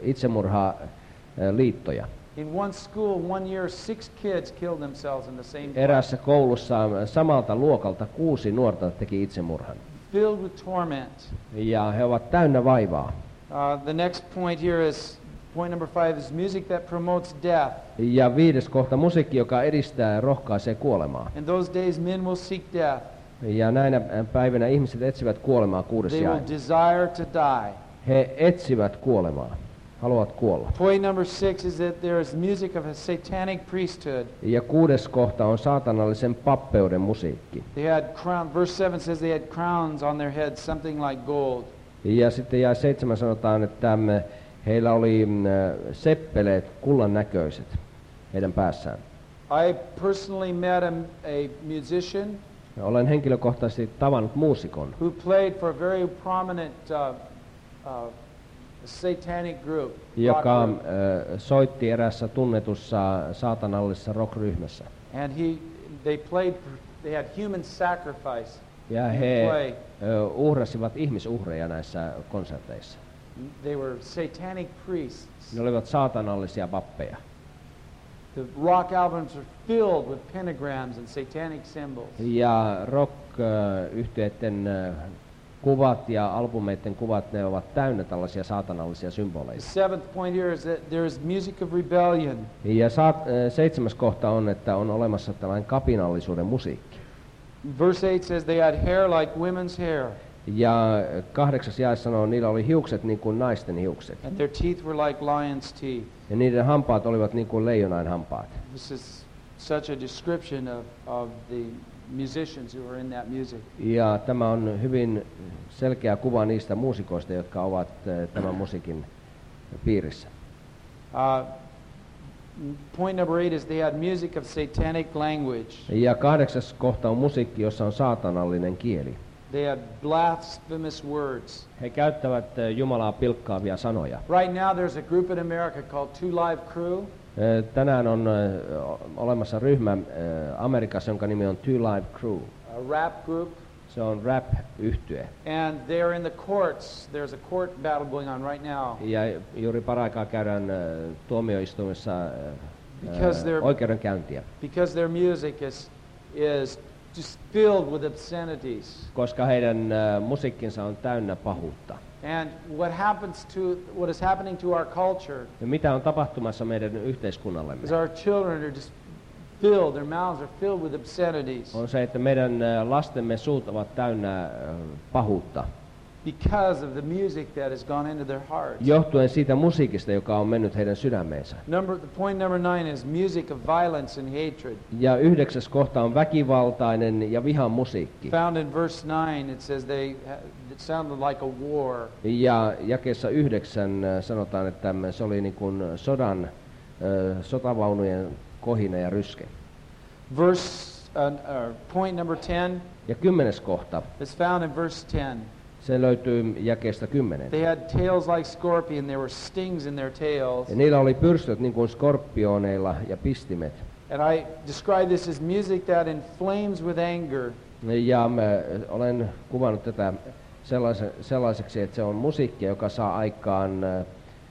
[SPEAKER 2] itsemurhaliittoja.
[SPEAKER 1] In one school, one year, six kids killed themselves in the same class,
[SPEAKER 2] Eräässä koulussa ä, samalta luokalta kuusi nuorta teki itsemurhan.
[SPEAKER 1] filled with torment.
[SPEAKER 2] Ja he ovat täynnä vaivaa.
[SPEAKER 1] Uh, the next point here is, point number five is music that promotes death.
[SPEAKER 2] Ja viides kohta, musiikki, joka edistää ja rohkaisee kuolemaa.
[SPEAKER 1] In those days, men will seek death.
[SPEAKER 2] Ja näinä päivinä ihmiset etsivät kuolemaa kuudes
[SPEAKER 1] They will
[SPEAKER 2] jae.
[SPEAKER 1] desire to die.
[SPEAKER 2] He etsivät kuolemaa, haluavat kuolla.
[SPEAKER 1] Point number six is that there is music of a satanic priesthood.
[SPEAKER 2] Ja kuudes kohta on saatanallisen pappeuden musiikki.
[SPEAKER 1] They had crown. Verse seven says they had crowns on their heads, something like gold.
[SPEAKER 2] Ja sitten jae seitsemän sanotaan, että mm, heillä oli mm, seppeleet kullan näköiset heidän päässään.
[SPEAKER 1] I personally met a, a musician
[SPEAKER 2] Ja olen henkilökohtaisesti tavannut muusikon,
[SPEAKER 1] who played for a very prominent uh, uh, satanic group. rock
[SPEAKER 2] joka
[SPEAKER 1] group.
[SPEAKER 2] äh, soitti erässä tunnetussa saatanallisessa rock-ryhmässä.
[SPEAKER 1] And he, they played. They had human sacrifice.
[SPEAKER 2] Ja
[SPEAKER 1] in
[SPEAKER 2] he
[SPEAKER 1] play.
[SPEAKER 2] ö, uhrasivat ihmisuhreja näissä konserteissa.
[SPEAKER 1] They were satanic priests.
[SPEAKER 2] Ne olivat saatanallisia pappeja.
[SPEAKER 1] The rock albums are filled with pentagrams and satanic symbols.
[SPEAKER 2] Ja rock-yhtyeiden kuvat ja albumeiden kuvat, ne ovat täynnä tällaisia saatanallisia
[SPEAKER 1] The
[SPEAKER 2] symboleita.
[SPEAKER 1] seventh point here is that there is music of rebellion.
[SPEAKER 2] Ja saat, ö, seitsemäs kohta on, että on olemassa tällainen kapinallisuuden musiikki.
[SPEAKER 1] Verse eight says they had hair like women's hair,
[SPEAKER 2] Ja kahdeksas jae sanoo, niillä oli hiukset niin kuin naisten hiukset.
[SPEAKER 1] and their teeth were like lion's teeth.
[SPEAKER 2] Ja niiden hampaat olivat niin kuin leijonain hampaat.
[SPEAKER 1] This is such a description of, of the musicians who were in that music.
[SPEAKER 2] Ja tämä on hyvin selkeä kuva niistä muusikoista, jotka ovat eh, tämän musiikin piirissä.
[SPEAKER 1] Uh, point number eight is they had music of satanic language.
[SPEAKER 2] Ja kahdeksas kohta on musiikki, jossa on saatanallinen kieli.
[SPEAKER 1] They had blasphemous words.
[SPEAKER 2] He käyttävät eh, Jumalaa pilkkaavia sanoja.
[SPEAKER 1] Right now there's a group in America called Two Live Crew.
[SPEAKER 2] Eh, Tänään on eh, olemassa ryhmä eh, Amerikassa, jonka nimi on Two Live Crew.
[SPEAKER 1] A rap group.
[SPEAKER 2] Se on rap-yhtye.
[SPEAKER 1] And they're in the courts. There's a court battle going on right now.
[SPEAKER 2] Ja juuri paraikaa käydään äh, tuomioistuimessa äh,
[SPEAKER 1] Because they're-
[SPEAKER 2] oikeudenkäyntiä,
[SPEAKER 1] Because their music is, is just filled with obscenities.
[SPEAKER 2] koska heidän äh, musiikkinsa on täynnä pahuutta.
[SPEAKER 1] And what happens to, what is happening to our culture
[SPEAKER 2] Ja mitä on tapahtumassa meidän yhteiskunnallemme?
[SPEAKER 1] is our children are just filled, their mouths are filled with obscenities
[SPEAKER 2] On se, että meidän äh, lastemme suut ovat täynnä äh, pahuutta.
[SPEAKER 1] because of the music that has gone into their hearts.
[SPEAKER 2] Johtuen siitä musiikista, joka on mennyt heidän sydämeensä.
[SPEAKER 1] Number, the point number nine is music of violence and hatred.
[SPEAKER 2] Ja yhdeksäs kohta on väkivaltainen ja vihan musiikki.
[SPEAKER 1] Found in verse nine, it says they, it sounded like a war.
[SPEAKER 2] Ja jakeessa yhdeksän äh, sanotaan, että se oli niin kuin sodan, äh, sotavaunujen kohina ja ryske.
[SPEAKER 1] Verse, uh, uh, point number ten
[SPEAKER 2] Ja kymmenes kohta,
[SPEAKER 1] is found in verse ten.
[SPEAKER 2] se löytyy jakeesta kymmenen.
[SPEAKER 1] They had tails like scorpion, there were stings in their tails.
[SPEAKER 2] Ja niillä oli pyrstöt niin kuin skorpioneilla ja pistimet.
[SPEAKER 1] And I describe this as music that inflames with anger.
[SPEAKER 2] Ja mä olen kuvannut tätä sellaise, sellaiseksi, että se on musiikkia, joka saa aikaan äh,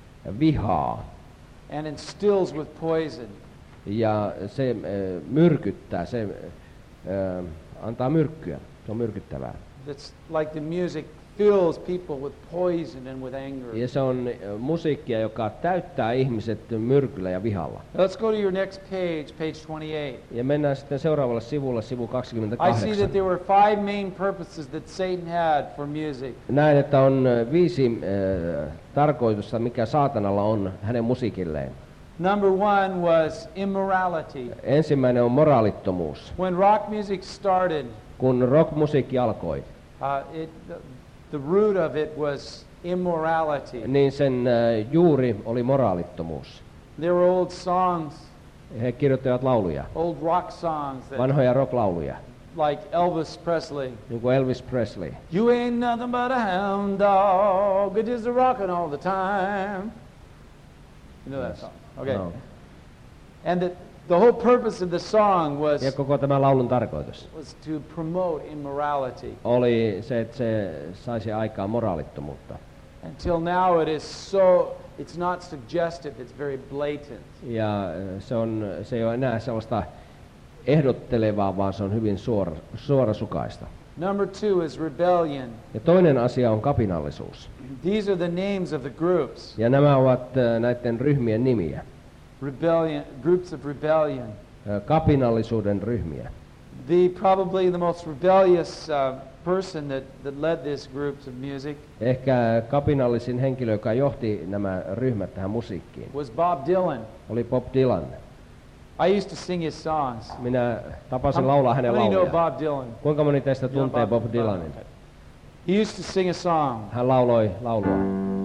[SPEAKER 2] vihaa.
[SPEAKER 1] And instills with poison.
[SPEAKER 2] Ja se äh, myrkyttää, se äh, antaa myrkkyä. Se on myrkyttävää.
[SPEAKER 1] That's like the music fills people with poison and with anger.
[SPEAKER 2] Ja se on äh, musiikkia, joka täyttää ihmiset myrkyllä ja vihalla.
[SPEAKER 1] Let's go to your next page, page twenty-eight.
[SPEAKER 2] Ja mennään sitten seuraavalle sivulle, sivu
[SPEAKER 1] I see that
[SPEAKER 2] kaksikymmentäkahdeksan.
[SPEAKER 1] there were five main purposes that Satan had for music.
[SPEAKER 2] Näen, että on äh, viisi äh, tarkoitusta, mikä saatanalla on hänen musiikilleen.
[SPEAKER 1] Number one was immorality.
[SPEAKER 2] Ensimmäinen on moraalittomuus.
[SPEAKER 1] When rock music started,
[SPEAKER 2] Kun rockmusiikki alkoi,
[SPEAKER 1] uh, it, the, the root of it was immorality.
[SPEAKER 2] niin sen äh, juuri oli moraalittomuus.
[SPEAKER 1] There were old songs,
[SPEAKER 2] He kirjoittivat lauluja,
[SPEAKER 1] old rock songs, that,
[SPEAKER 2] vanhoja rocklauluja,
[SPEAKER 1] like Elvis Presley.
[SPEAKER 2] niin kuin Elvis Presley.
[SPEAKER 1] You ain't nothing but a hound dog, it is a rockin' all the time. You know that
[SPEAKER 2] Yes.
[SPEAKER 1] song? Okay.
[SPEAKER 2] No.
[SPEAKER 1] And the, the whole purpose of the song was,
[SPEAKER 2] Ja koko tämän laulun tarkoitus
[SPEAKER 1] was to promote immorality.
[SPEAKER 2] oli se, että se saisi aikaan moraalittomuutta.
[SPEAKER 1] Until now it is so, it's not suggestive, it's very blatant.
[SPEAKER 2] Ja äh, se, on, se ei ole enää sellaista ehdottelevaa, vaan se on hyvin suora, suorasukaista.
[SPEAKER 1] Number two is rebellion.
[SPEAKER 2] Ja toinen asia on kapinallisuus.
[SPEAKER 1] These are the names of the groups.
[SPEAKER 2] Ja nämä ovat äh, näiden ryhmien nimiä.
[SPEAKER 1] Rebellion, groups of rebellion.
[SPEAKER 2] Äh, kapinallisuuden ryhmiä.
[SPEAKER 1] The probably the most rebellious uh, person that, that led these groups of music
[SPEAKER 2] Ehkä kapinallisin henkilö, joka johti nämä ryhmät tähän musiikkiin,
[SPEAKER 1] was Bob Dylan.
[SPEAKER 2] oli Bob Dylan.
[SPEAKER 1] I used to sing his songs.
[SPEAKER 2] Minä tapasin laulaa hänen
[SPEAKER 1] How many know
[SPEAKER 2] laulujaan.
[SPEAKER 1] Bob Dylan?
[SPEAKER 2] Kuinka moni teistä
[SPEAKER 1] You know
[SPEAKER 2] tuntee Bob Dylanin?
[SPEAKER 1] He used to sing a song.
[SPEAKER 2] Hän lauloi laulua.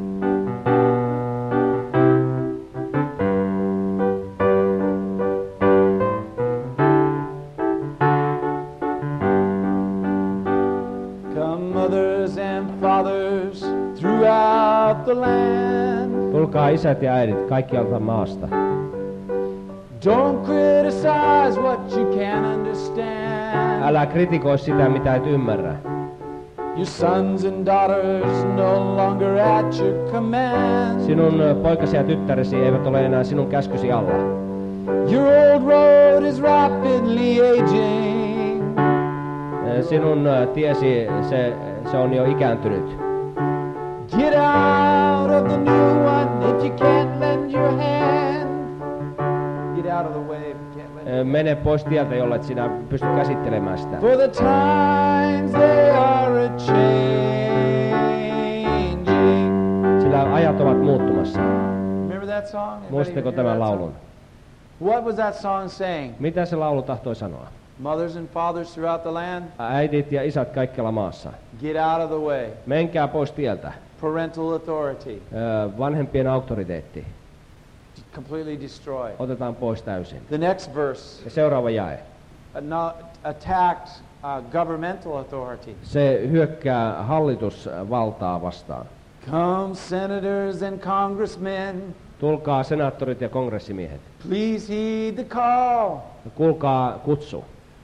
[SPEAKER 1] Come mothers and fathers throughout the land.
[SPEAKER 2] Tulkaa isät ja äidit kaikkialta maasta.
[SPEAKER 1] Don't criticize what you can't understand.
[SPEAKER 2] Älä kritikoi sitä, mitä et ymmärrä.
[SPEAKER 1] Your sons and daughters no longer at your command.
[SPEAKER 2] Sinun ö, poikasi ja tyttäresi eivät ole enää sinun käskysi alla.
[SPEAKER 1] Your old road is rapidly aging.
[SPEAKER 2] Ö, Sinun ö, tiesi, se, se on jo ikääntynyt.
[SPEAKER 1] Get out of the new one if you can't lend your hand. Get out of the way if you can't lend
[SPEAKER 2] Ö, Mene pois tieltä, jolle et sinä pysty käsittelemään sitä.
[SPEAKER 1] For the times they are a changing.
[SPEAKER 2] Sillä ajat ovat muuttumassa.
[SPEAKER 1] Remember that song? Anybody
[SPEAKER 2] Muistatteko
[SPEAKER 1] hear
[SPEAKER 2] tämän
[SPEAKER 1] that song?
[SPEAKER 2] laulun?
[SPEAKER 1] What was that song saying?
[SPEAKER 2] Mitä se laulu tahtoi sanoa?
[SPEAKER 1] Mothers and fathers throughout the land,
[SPEAKER 2] Äidit ja isät kaikkialla maassa.
[SPEAKER 1] get out of the way.
[SPEAKER 2] Menkää pois tieltä.
[SPEAKER 1] Parental authority,
[SPEAKER 2] Ö, Vanhempien auktoriteetti
[SPEAKER 1] completely destroyed.
[SPEAKER 2] otetaan pois täysin.
[SPEAKER 1] The next verse,
[SPEAKER 2] Ja seuraava jae.
[SPEAKER 1] uh, no- attacked uh, governmental authority.
[SPEAKER 2] Se hyökkää hallitusvaltaa vastaan.
[SPEAKER 1] Come senators and congressmen,
[SPEAKER 2] Tulkaa senaattorit ja kongressimiehet.
[SPEAKER 1] please heed the call.
[SPEAKER 2] Kuulkaa kutsu.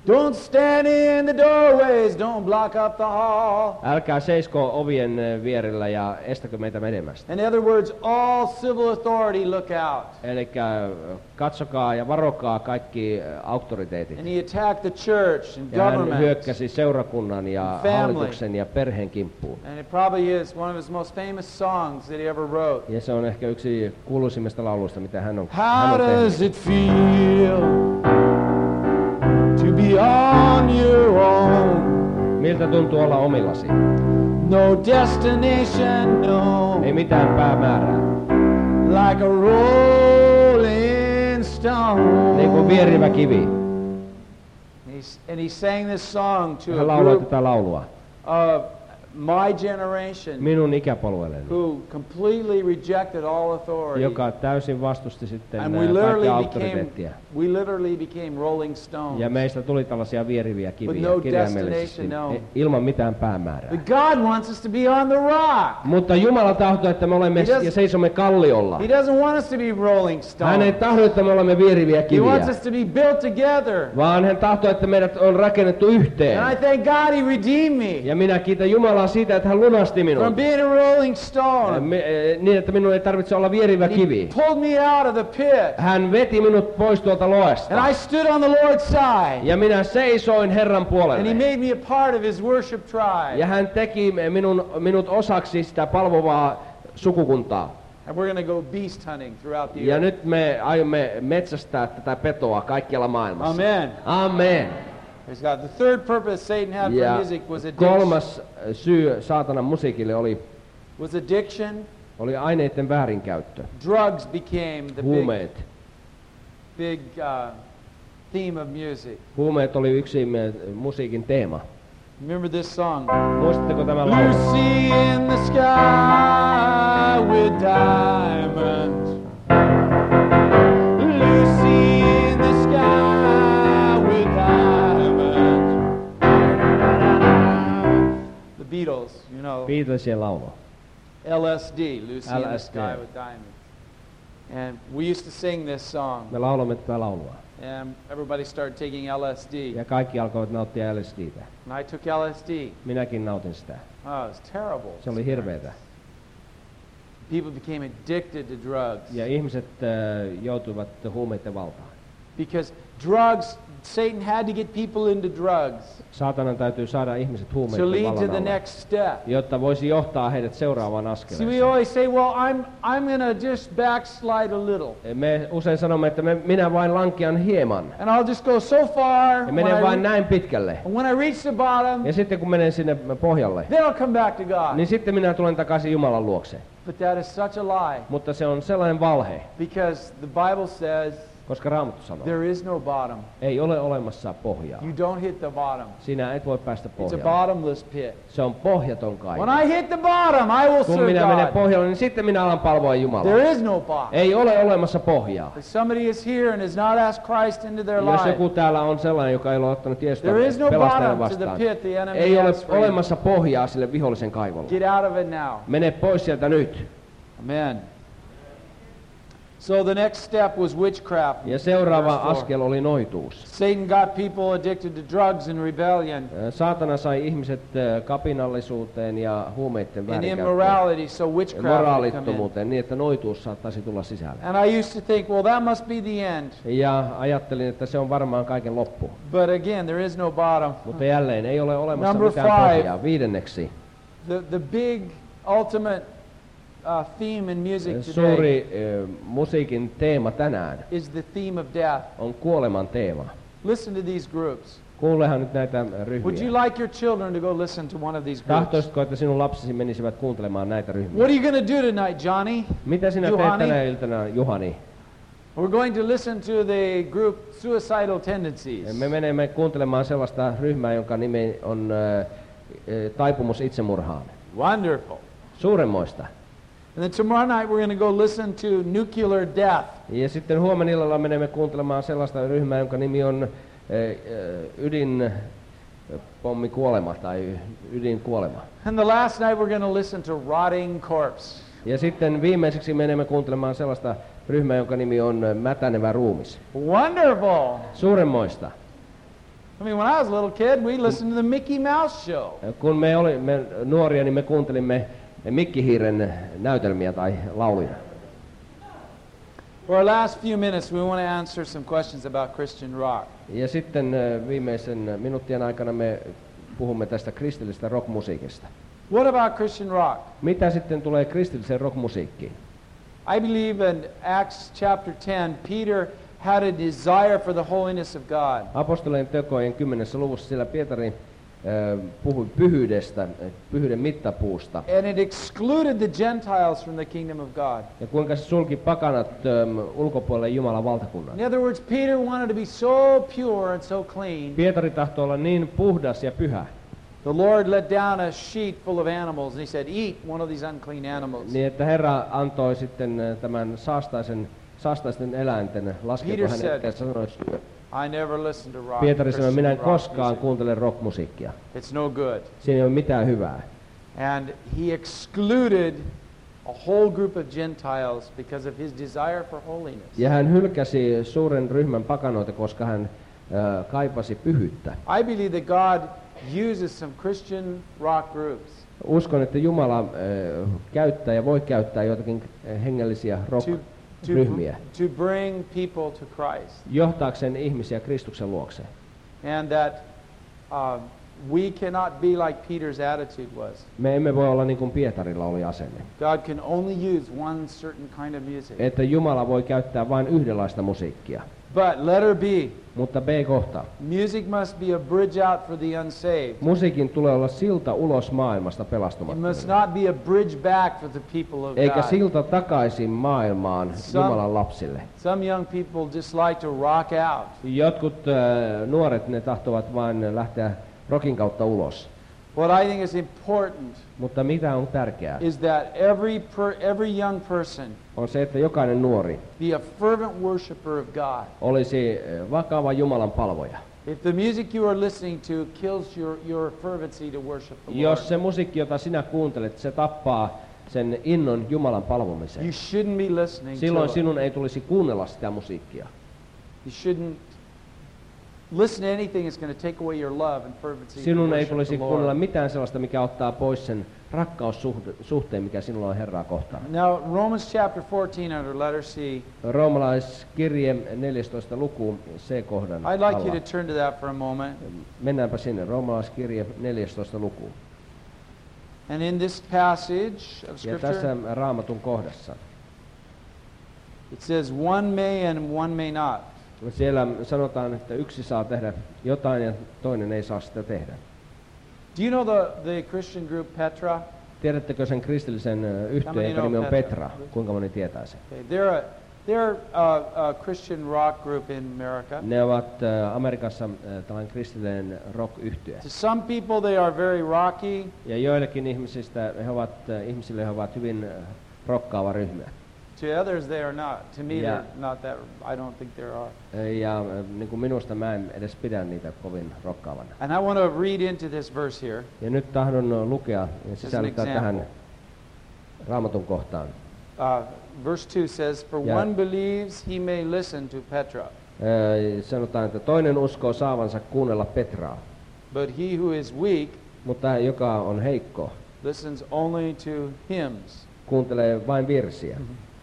[SPEAKER 1] Don't stand in the doorways, don't block up the hall.
[SPEAKER 2] Älkää seisko ovien eh, vierellä ja estäkö meitä menemästä.
[SPEAKER 1] In other words, all civil authority look out.
[SPEAKER 2] Elikkä eh, katsokaa ja varokaa kaikki eh, auktoriteetit.
[SPEAKER 1] And he attacked the church and
[SPEAKER 2] Ja hän
[SPEAKER 1] government.
[SPEAKER 2] hyökkäsi seurakunnan ja
[SPEAKER 1] family.
[SPEAKER 2] hallituksen ja perheen kimppuun.
[SPEAKER 1] And it probably is one of his most famous songs that he ever wrote.
[SPEAKER 2] Ja se on ehkä yksi kuuluisimmista lauluista, mitä hän on,
[SPEAKER 1] How
[SPEAKER 2] hän on
[SPEAKER 1] does
[SPEAKER 2] tehnyt.
[SPEAKER 1] it feel to be on your own?
[SPEAKER 2] Miltä tuntuu olla omillasi?
[SPEAKER 1] No destination, no.
[SPEAKER 2] Ei mitään päämäärää.
[SPEAKER 1] Like a rolling stone.
[SPEAKER 2] Niin kuin vierivä kivi.
[SPEAKER 1] He's, and he sang this song to
[SPEAKER 2] Hän
[SPEAKER 1] a
[SPEAKER 2] laulaa
[SPEAKER 1] group
[SPEAKER 2] tätä laulua.
[SPEAKER 1] of my generation
[SPEAKER 2] Minun ikäpolvelleni,
[SPEAKER 1] who completely rejected all authority.
[SPEAKER 2] joka täysin vastusti sitten
[SPEAKER 1] And we
[SPEAKER 2] ää, kaikkia
[SPEAKER 1] literally became,
[SPEAKER 2] auktoriteettia.
[SPEAKER 1] we literally became rolling stones.
[SPEAKER 2] Ja meistä tuli tällaisia vieriviä kiviä
[SPEAKER 1] no
[SPEAKER 2] kirjaimellisesti,
[SPEAKER 1] destination, no.
[SPEAKER 2] e- ilman mitään päämäärää.
[SPEAKER 1] But God wants us to be on the rock.
[SPEAKER 2] Mutta Jumala tahtoo, että me olemme
[SPEAKER 1] He does-
[SPEAKER 2] ja seisomme kalliolla.
[SPEAKER 1] He doesn't want us to be rolling
[SPEAKER 2] Hän ei
[SPEAKER 1] stones.
[SPEAKER 2] tahdo, että me olemme vieriviä
[SPEAKER 1] He
[SPEAKER 2] kiviä,
[SPEAKER 1] wants us to be built together.
[SPEAKER 2] vaan hän tahtoo, että meidät on rakennettu yhteen.
[SPEAKER 1] And I thank God He redeemed me
[SPEAKER 2] Ja minä kiitän Jumalaa siitä, että hän lunasti
[SPEAKER 1] from
[SPEAKER 2] minut.
[SPEAKER 1] being a rolling stone.
[SPEAKER 2] Me, eh, niin, että minun ei tarvitse olla vierivä
[SPEAKER 1] He
[SPEAKER 2] kivi.
[SPEAKER 1] pulled me out of the pit.
[SPEAKER 2] Hän veti minut pois tuolta loesta.
[SPEAKER 1] And I stood on the Lord's side.
[SPEAKER 2] Ja minä seisoin Herran
[SPEAKER 1] And He
[SPEAKER 2] puolelle.
[SPEAKER 1] made me a part of His worship tribe.
[SPEAKER 2] Ja hän teki minun, minut osaksi sitä palvovaa sukukuntaa.
[SPEAKER 1] And we're going to go beast hunting throughout the
[SPEAKER 2] Ja
[SPEAKER 1] earth.
[SPEAKER 2] nyt me aiomme metsästää tätä petoa kaikkialla maailmassa.
[SPEAKER 1] Amen.
[SPEAKER 2] Amen.
[SPEAKER 1] Praise God. The third purpose Satan had for
[SPEAKER 2] Ja
[SPEAKER 1] music was addiction.
[SPEAKER 2] kolmas syy saatanan musiikille oli,
[SPEAKER 1] Was addiction.
[SPEAKER 2] oli aineiden väärinkäyttö,
[SPEAKER 1] Drugs became the big,
[SPEAKER 2] huumeet.
[SPEAKER 1] big uh, theme of music.
[SPEAKER 2] Huumeet oli yksi me- musiikin teema.
[SPEAKER 1] Remember this song?
[SPEAKER 2] Muistatteko tämän laulun?
[SPEAKER 1] Lucy in the sky with diamonds. Lucy in the sky with diamonds. The Beatles, you know.
[SPEAKER 2] Beatlesien laulu.
[SPEAKER 1] L S D, Lucy in the
[SPEAKER 2] L S D.
[SPEAKER 1] sky with diamonds. And we used to sing this song.
[SPEAKER 2] Me laulamme tätä laulua.
[SPEAKER 1] And everybody started taking L S D.
[SPEAKER 2] Ja kaikki alkoivat nauttia L S D:tä.
[SPEAKER 1] And I took L S D.
[SPEAKER 2] Minäkin nautin sitä.
[SPEAKER 1] Oh, it was terrible.
[SPEAKER 2] Se oli hirveetä.
[SPEAKER 1] People became addicted to drugs.
[SPEAKER 2] Ja ihmiset äh, joutuivat huumeiden valtaan.
[SPEAKER 1] Because drugs, Satan had to get people into drugs
[SPEAKER 2] Saatanan täytyy saada ihmiset
[SPEAKER 1] to
[SPEAKER 2] huumeiden
[SPEAKER 1] lead to
[SPEAKER 2] vallan
[SPEAKER 1] the
[SPEAKER 2] alle,
[SPEAKER 1] next step.
[SPEAKER 2] jotta voisi johtaa heidät seuraavaan
[SPEAKER 1] See, we
[SPEAKER 2] askeleeseen.
[SPEAKER 1] always say, well, I'm, I'm going to just backslide a little.
[SPEAKER 2] Me usein sanomme, että me, minä vain lankean hieman.
[SPEAKER 1] And I'll just go so far.
[SPEAKER 2] Ja
[SPEAKER 1] When
[SPEAKER 2] menen
[SPEAKER 1] I,
[SPEAKER 2] vain
[SPEAKER 1] re-
[SPEAKER 2] näin pitkälle.
[SPEAKER 1] and when I reach the bottom,
[SPEAKER 2] Ja sitten kun menen sinne pohjalle,
[SPEAKER 1] then I'll come back to God.
[SPEAKER 2] niin sitten minä tulen takaisin Jumalan luokse.
[SPEAKER 1] But that is such a lie.
[SPEAKER 2] Mutta se on sellainen valhe,
[SPEAKER 1] Because the Bible says
[SPEAKER 2] koska Raamattu sanoo,
[SPEAKER 1] there is no bottom.
[SPEAKER 2] ei ole olemassa pohjaa.
[SPEAKER 1] You don't hit the bottom.
[SPEAKER 2] Sinä et voi päästä
[SPEAKER 1] It's a
[SPEAKER 2] pohjalle.
[SPEAKER 1] bottomless pit.
[SPEAKER 2] Se on pohjaton
[SPEAKER 1] When
[SPEAKER 2] kaikki.
[SPEAKER 1] I hit the bottom, I will
[SPEAKER 2] Kun
[SPEAKER 1] serve
[SPEAKER 2] minä menen
[SPEAKER 1] God.
[SPEAKER 2] pohjalle, niin sitten minä alan palvoa Jumalaa.
[SPEAKER 1] There is no bottom.
[SPEAKER 2] Ei ole olemassa pohjaa.
[SPEAKER 1] If somebody is here and has not asked Christ into their
[SPEAKER 2] Jos
[SPEAKER 1] life,
[SPEAKER 2] joku täällä on sellainen, joka ei ole ottanut Jeesusta
[SPEAKER 1] there is no
[SPEAKER 2] pelastajana
[SPEAKER 1] bottom to the
[SPEAKER 2] vastaan,
[SPEAKER 1] pit the enemy
[SPEAKER 2] ei ole
[SPEAKER 1] has for you.
[SPEAKER 2] olemassa pohjaa sille vihollisen kaivolle.
[SPEAKER 1] Get out of it now.
[SPEAKER 2] Mene pois sieltä nyt.
[SPEAKER 1] Amen. So the next step was witchcraft.
[SPEAKER 2] Ja seuraava
[SPEAKER 1] Verse four.
[SPEAKER 2] askel oli noituus.
[SPEAKER 1] Satan got people addicted to drugs and rebellion
[SPEAKER 2] Saatana sai ihmiset äh, kapinallisuuteen ja huumeiden
[SPEAKER 1] and
[SPEAKER 2] väärinkäyttöön
[SPEAKER 1] immorality, so
[SPEAKER 2] ja
[SPEAKER 1] witchcraft would come in.
[SPEAKER 2] moraalittomuuteen niin, että noituus saattaisi tulla sisälle.
[SPEAKER 1] And I used to think, well, that must be the end.
[SPEAKER 2] Ja ajattelin, että se on varmaan kaiken loppu.
[SPEAKER 1] But again, there is no bottom.
[SPEAKER 2] Mutta jälleen ei ole olemassa
[SPEAKER 1] Number
[SPEAKER 2] mitään
[SPEAKER 1] five.
[SPEAKER 2] pohjaa. Viidenneksi,
[SPEAKER 1] The, the big ultimate uh, theme in music today
[SPEAKER 2] suuri äh, musiikin teema tänään
[SPEAKER 1] is the theme of death.
[SPEAKER 2] on kuoleman teema.
[SPEAKER 1] Listen to these groups.
[SPEAKER 2] Kuulehan nyt näitä
[SPEAKER 1] Would
[SPEAKER 2] ryhmiä.
[SPEAKER 1] you like your children to go listen to one of these groups?
[SPEAKER 2] Tahtoisitko, että sinun lapsesi menisivät kuuntelemaan näitä ryhmiä?
[SPEAKER 1] What are you going to do tonight, Johnny?
[SPEAKER 2] Mitä sinä teet
[SPEAKER 1] Juhani?
[SPEAKER 2] tänä iltana, Juhani?
[SPEAKER 1] We're going to listen to the group Suicidal Tendencies.
[SPEAKER 2] Me menemme kuuntelemaan sellaista ryhmää, jonka nimi on äh, äh, Taipumus itsemurhaan.
[SPEAKER 1] Wonderful.
[SPEAKER 2] Suuremmoista.
[SPEAKER 1] And then tomorrow night we're going to go listen to Nuclear Death.
[SPEAKER 2] Ja sitten huomenna illalla menemme kuuntelemaan sellaista ryhmää, jonka nimi on äh, äh, ydinpommikuolema tai ydinkuolema.
[SPEAKER 1] And the last night we're going to listen to Rotting Corpse.
[SPEAKER 2] Ja sitten viimeiseksi menemme kuuntelemaan sellaista ryhmää, jonka nimi on äh, Mätänevä ruumis.
[SPEAKER 1] Wonderful.
[SPEAKER 2] Suuremmoista.
[SPEAKER 1] I mean, when I was a little kid, we listened to the Mickey Mouse show.
[SPEAKER 2] Kun me olimme nuoria, niin me kuuntelimme Mikkihiiren näytelmiä tai lauluja.
[SPEAKER 1] For our last few minutes, we want to answer some questions about Christian rock.
[SPEAKER 2] Ja sitten äh, viimeisen minuuttien aikana me puhumme tästä kristillisestä rockmusiikista.
[SPEAKER 1] What about Christian rock?
[SPEAKER 2] Mitä sitten tulee kristilliseen rockmusiikkiin?
[SPEAKER 1] I believe in Acts chapter ten, Peter had a desire for the holiness of God.
[SPEAKER 2] Apostolien tekojen kymmenessä luvussa siellä Pietari äh, puhui pyhyydestä, pyhyyden mittapuusta.
[SPEAKER 1] And it excluded the Gentiles from the kingdom of God.
[SPEAKER 2] Ja kuinka se sulki pakanat ähm, ulkopuolelle Jumalan valtakunnan.
[SPEAKER 1] In other words, Peter wanted to be so pure and so clean.
[SPEAKER 2] Pietari tahtoi olla niin puhdas ja pyhä.
[SPEAKER 1] The Lord let down a sheet full of animals, and he said, eat one of these unclean animals.
[SPEAKER 2] Niin, että Herra antoi sitten äh, tämän saastaisen, saastaisten eläinten laskeutua
[SPEAKER 1] Peter
[SPEAKER 2] hänen
[SPEAKER 1] said,
[SPEAKER 2] eteen ja sanoi,
[SPEAKER 1] I never listen to rock.
[SPEAKER 2] Pietari sanoi, minä en
[SPEAKER 1] Christian rock
[SPEAKER 2] koskaan
[SPEAKER 1] music.
[SPEAKER 2] kuuntele rockmusiikkia.
[SPEAKER 1] It's no good.
[SPEAKER 2] Siinä ei ole mitään hyvää.
[SPEAKER 1] And he excluded a whole group of Gentiles because of his desire for holiness.
[SPEAKER 2] Ja hän hylkäsi suuren ryhmän pakanoita, koska hän äh, kaipasi pyhyyttä.
[SPEAKER 1] I believe that God uses some Christian rock groups
[SPEAKER 2] Uskon, että Jumala äh, käyttää ja voi käyttää joitakin hengellisiä
[SPEAKER 1] to, to,
[SPEAKER 2] rock-ryhmiä
[SPEAKER 1] to bring people to Christ.
[SPEAKER 2] johtaakseen ihmisiä Kristuksen luokse.
[SPEAKER 1] And that um, we cannot be like Peter's attitude was.
[SPEAKER 2] Me emme voi olla niin kuin Pietarilla oli asenne.
[SPEAKER 1] God can only use one certain kind of music.
[SPEAKER 2] Että Jumala voi käyttää vain yhdenlaista musiikkia.
[SPEAKER 1] But letter B,
[SPEAKER 2] Mutta B-kohta.
[SPEAKER 1] music must be a bridge out for the unsaved.
[SPEAKER 2] Musiikin tulee olla silta ulos maailmasta
[SPEAKER 1] It must
[SPEAKER 2] pelastumattomille.
[SPEAKER 1] not be a bridge back for the people of
[SPEAKER 2] Eikä
[SPEAKER 1] God.
[SPEAKER 2] silta takaisin maailmaan
[SPEAKER 1] Some-
[SPEAKER 2] Jumalan lapsille.
[SPEAKER 1] Some young people just like to rock out.
[SPEAKER 2] Jotkut äh, nuoret, ne tahtovat vain lähteä rokin kautta ulos.
[SPEAKER 1] What I think is important
[SPEAKER 2] Mutta mitä on tärkeää,
[SPEAKER 1] is that every per, every young person
[SPEAKER 2] on se, että jokainen nuori
[SPEAKER 1] be a fervent worshiper of God.
[SPEAKER 2] olisi äh, vakava Jumalan palvoja.
[SPEAKER 1] If the music you are listening to kills your, your fervency to worship the
[SPEAKER 2] Jos
[SPEAKER 1] Lord,
[SPEAKER 2] se musiikki, jota sinä kuuntelet, se tappaa sen innon Jumalan palvomiseen,
[SPEAKER 1] you shouldn't be listening
[SPEAKER 2] silloin
[SPEAKER 1] to it.
[SPEAKER 2] sinun ei tulisi kuunnella sitä musiikkia.
[SPEAKER 1] You shouldn't listen to anything that's going to take away your love and fervency to
[SPEAKER 2] Sinun ei
[SPEAKER 1] worship
[SPEAKER 2] tulisi
[SPEAKER 1] the
[SPEAKER 2] kuunnella
[SPEAKER 1] Lord.
[SPEAKER 2] mitään sellaista, mikä ottaa pois sen rakkaussuhteen, mikä sinulla on Herraa kohtaan.
[SPEAKER 1] Now, Romans chapter fourteen under letter C,
[SPEAKER 2] Roomalaiskirje neljästoista luku C-kohdan
[SPEAKER 1] I'd like you
[SPEAKER 2] alla.
[SPEAKER 1] to turn to that for a moment.
[SPEAKER 2] Mennäänpä sinne, Roomalaiskirje neljästoista luku.
[SPEAKER 1] And in this passage of
[SPEAKER 2] Ja
[SPEAKER 1] Scripture,
[SPEAKER 2] tässä Raamatun kohdassa,
[SPEAKER 1] it says, one may and one may not.
[SPEAKER 2] siellä sanotaan, että yksi saa tehdä jotain ja toinen ei saa sitä tehdä.
[SPEAKER 1] Do you know the, the Christian group Petra?
[SPEAKER 2] Tiedättekö sen kristillisen ö, yhtyeen, jonka nimi on Petra? Kuinka moni tietää sen?
[SPEAKER 1] Okay, they're a, they're a, a Christian rock group in America.
[SPEAKER 2] Ne ovat ö, Amerikassa ö, tällainen kristillinen rock-yhtye.
[SPEAKER 1] To some people, they are very rocky.
[SPEAKER 2] Ja joillekin ihmisistä, he ovat, ö, ihmisille he ovat hyvin ö, rokkaava ryhmä.
[SPEAKER 1] To others, they are not. To me,
[SPEAKER 2] Yeah.
[SPEAKER 1] they're not that. I don't think there are.
[SPEAKER 2] Ö, Ja ö, niin kuin minusta mä en edes pidä niitä kovin rokkaavana.
[SPEAKER 1] And I want to read into this verse here.
[SPEAKER 2] Ja nyt tahdon ö, lukea ja sisällyttää
[SPEAKER 1] example.
[SPEAKER 2] tähän Raamatun kohtaan.
[SPEAKER 1] Uh, verse two says, "For
[SPEAKER 2] Yeah.
[SPEAKER 1] one believes he may listen to Petra,
[SPEAKER 2] Ö, Sanotaan, että toinen uskoo saavansa kuunnella Petraa,
[SPEAKER 1] but he who is weak
[SPEAKER 2] mutta joka on heikko,
[SPEAKER 1] listens only to hymns.
[SPEAKER 2] kuuntelee vain virsiä.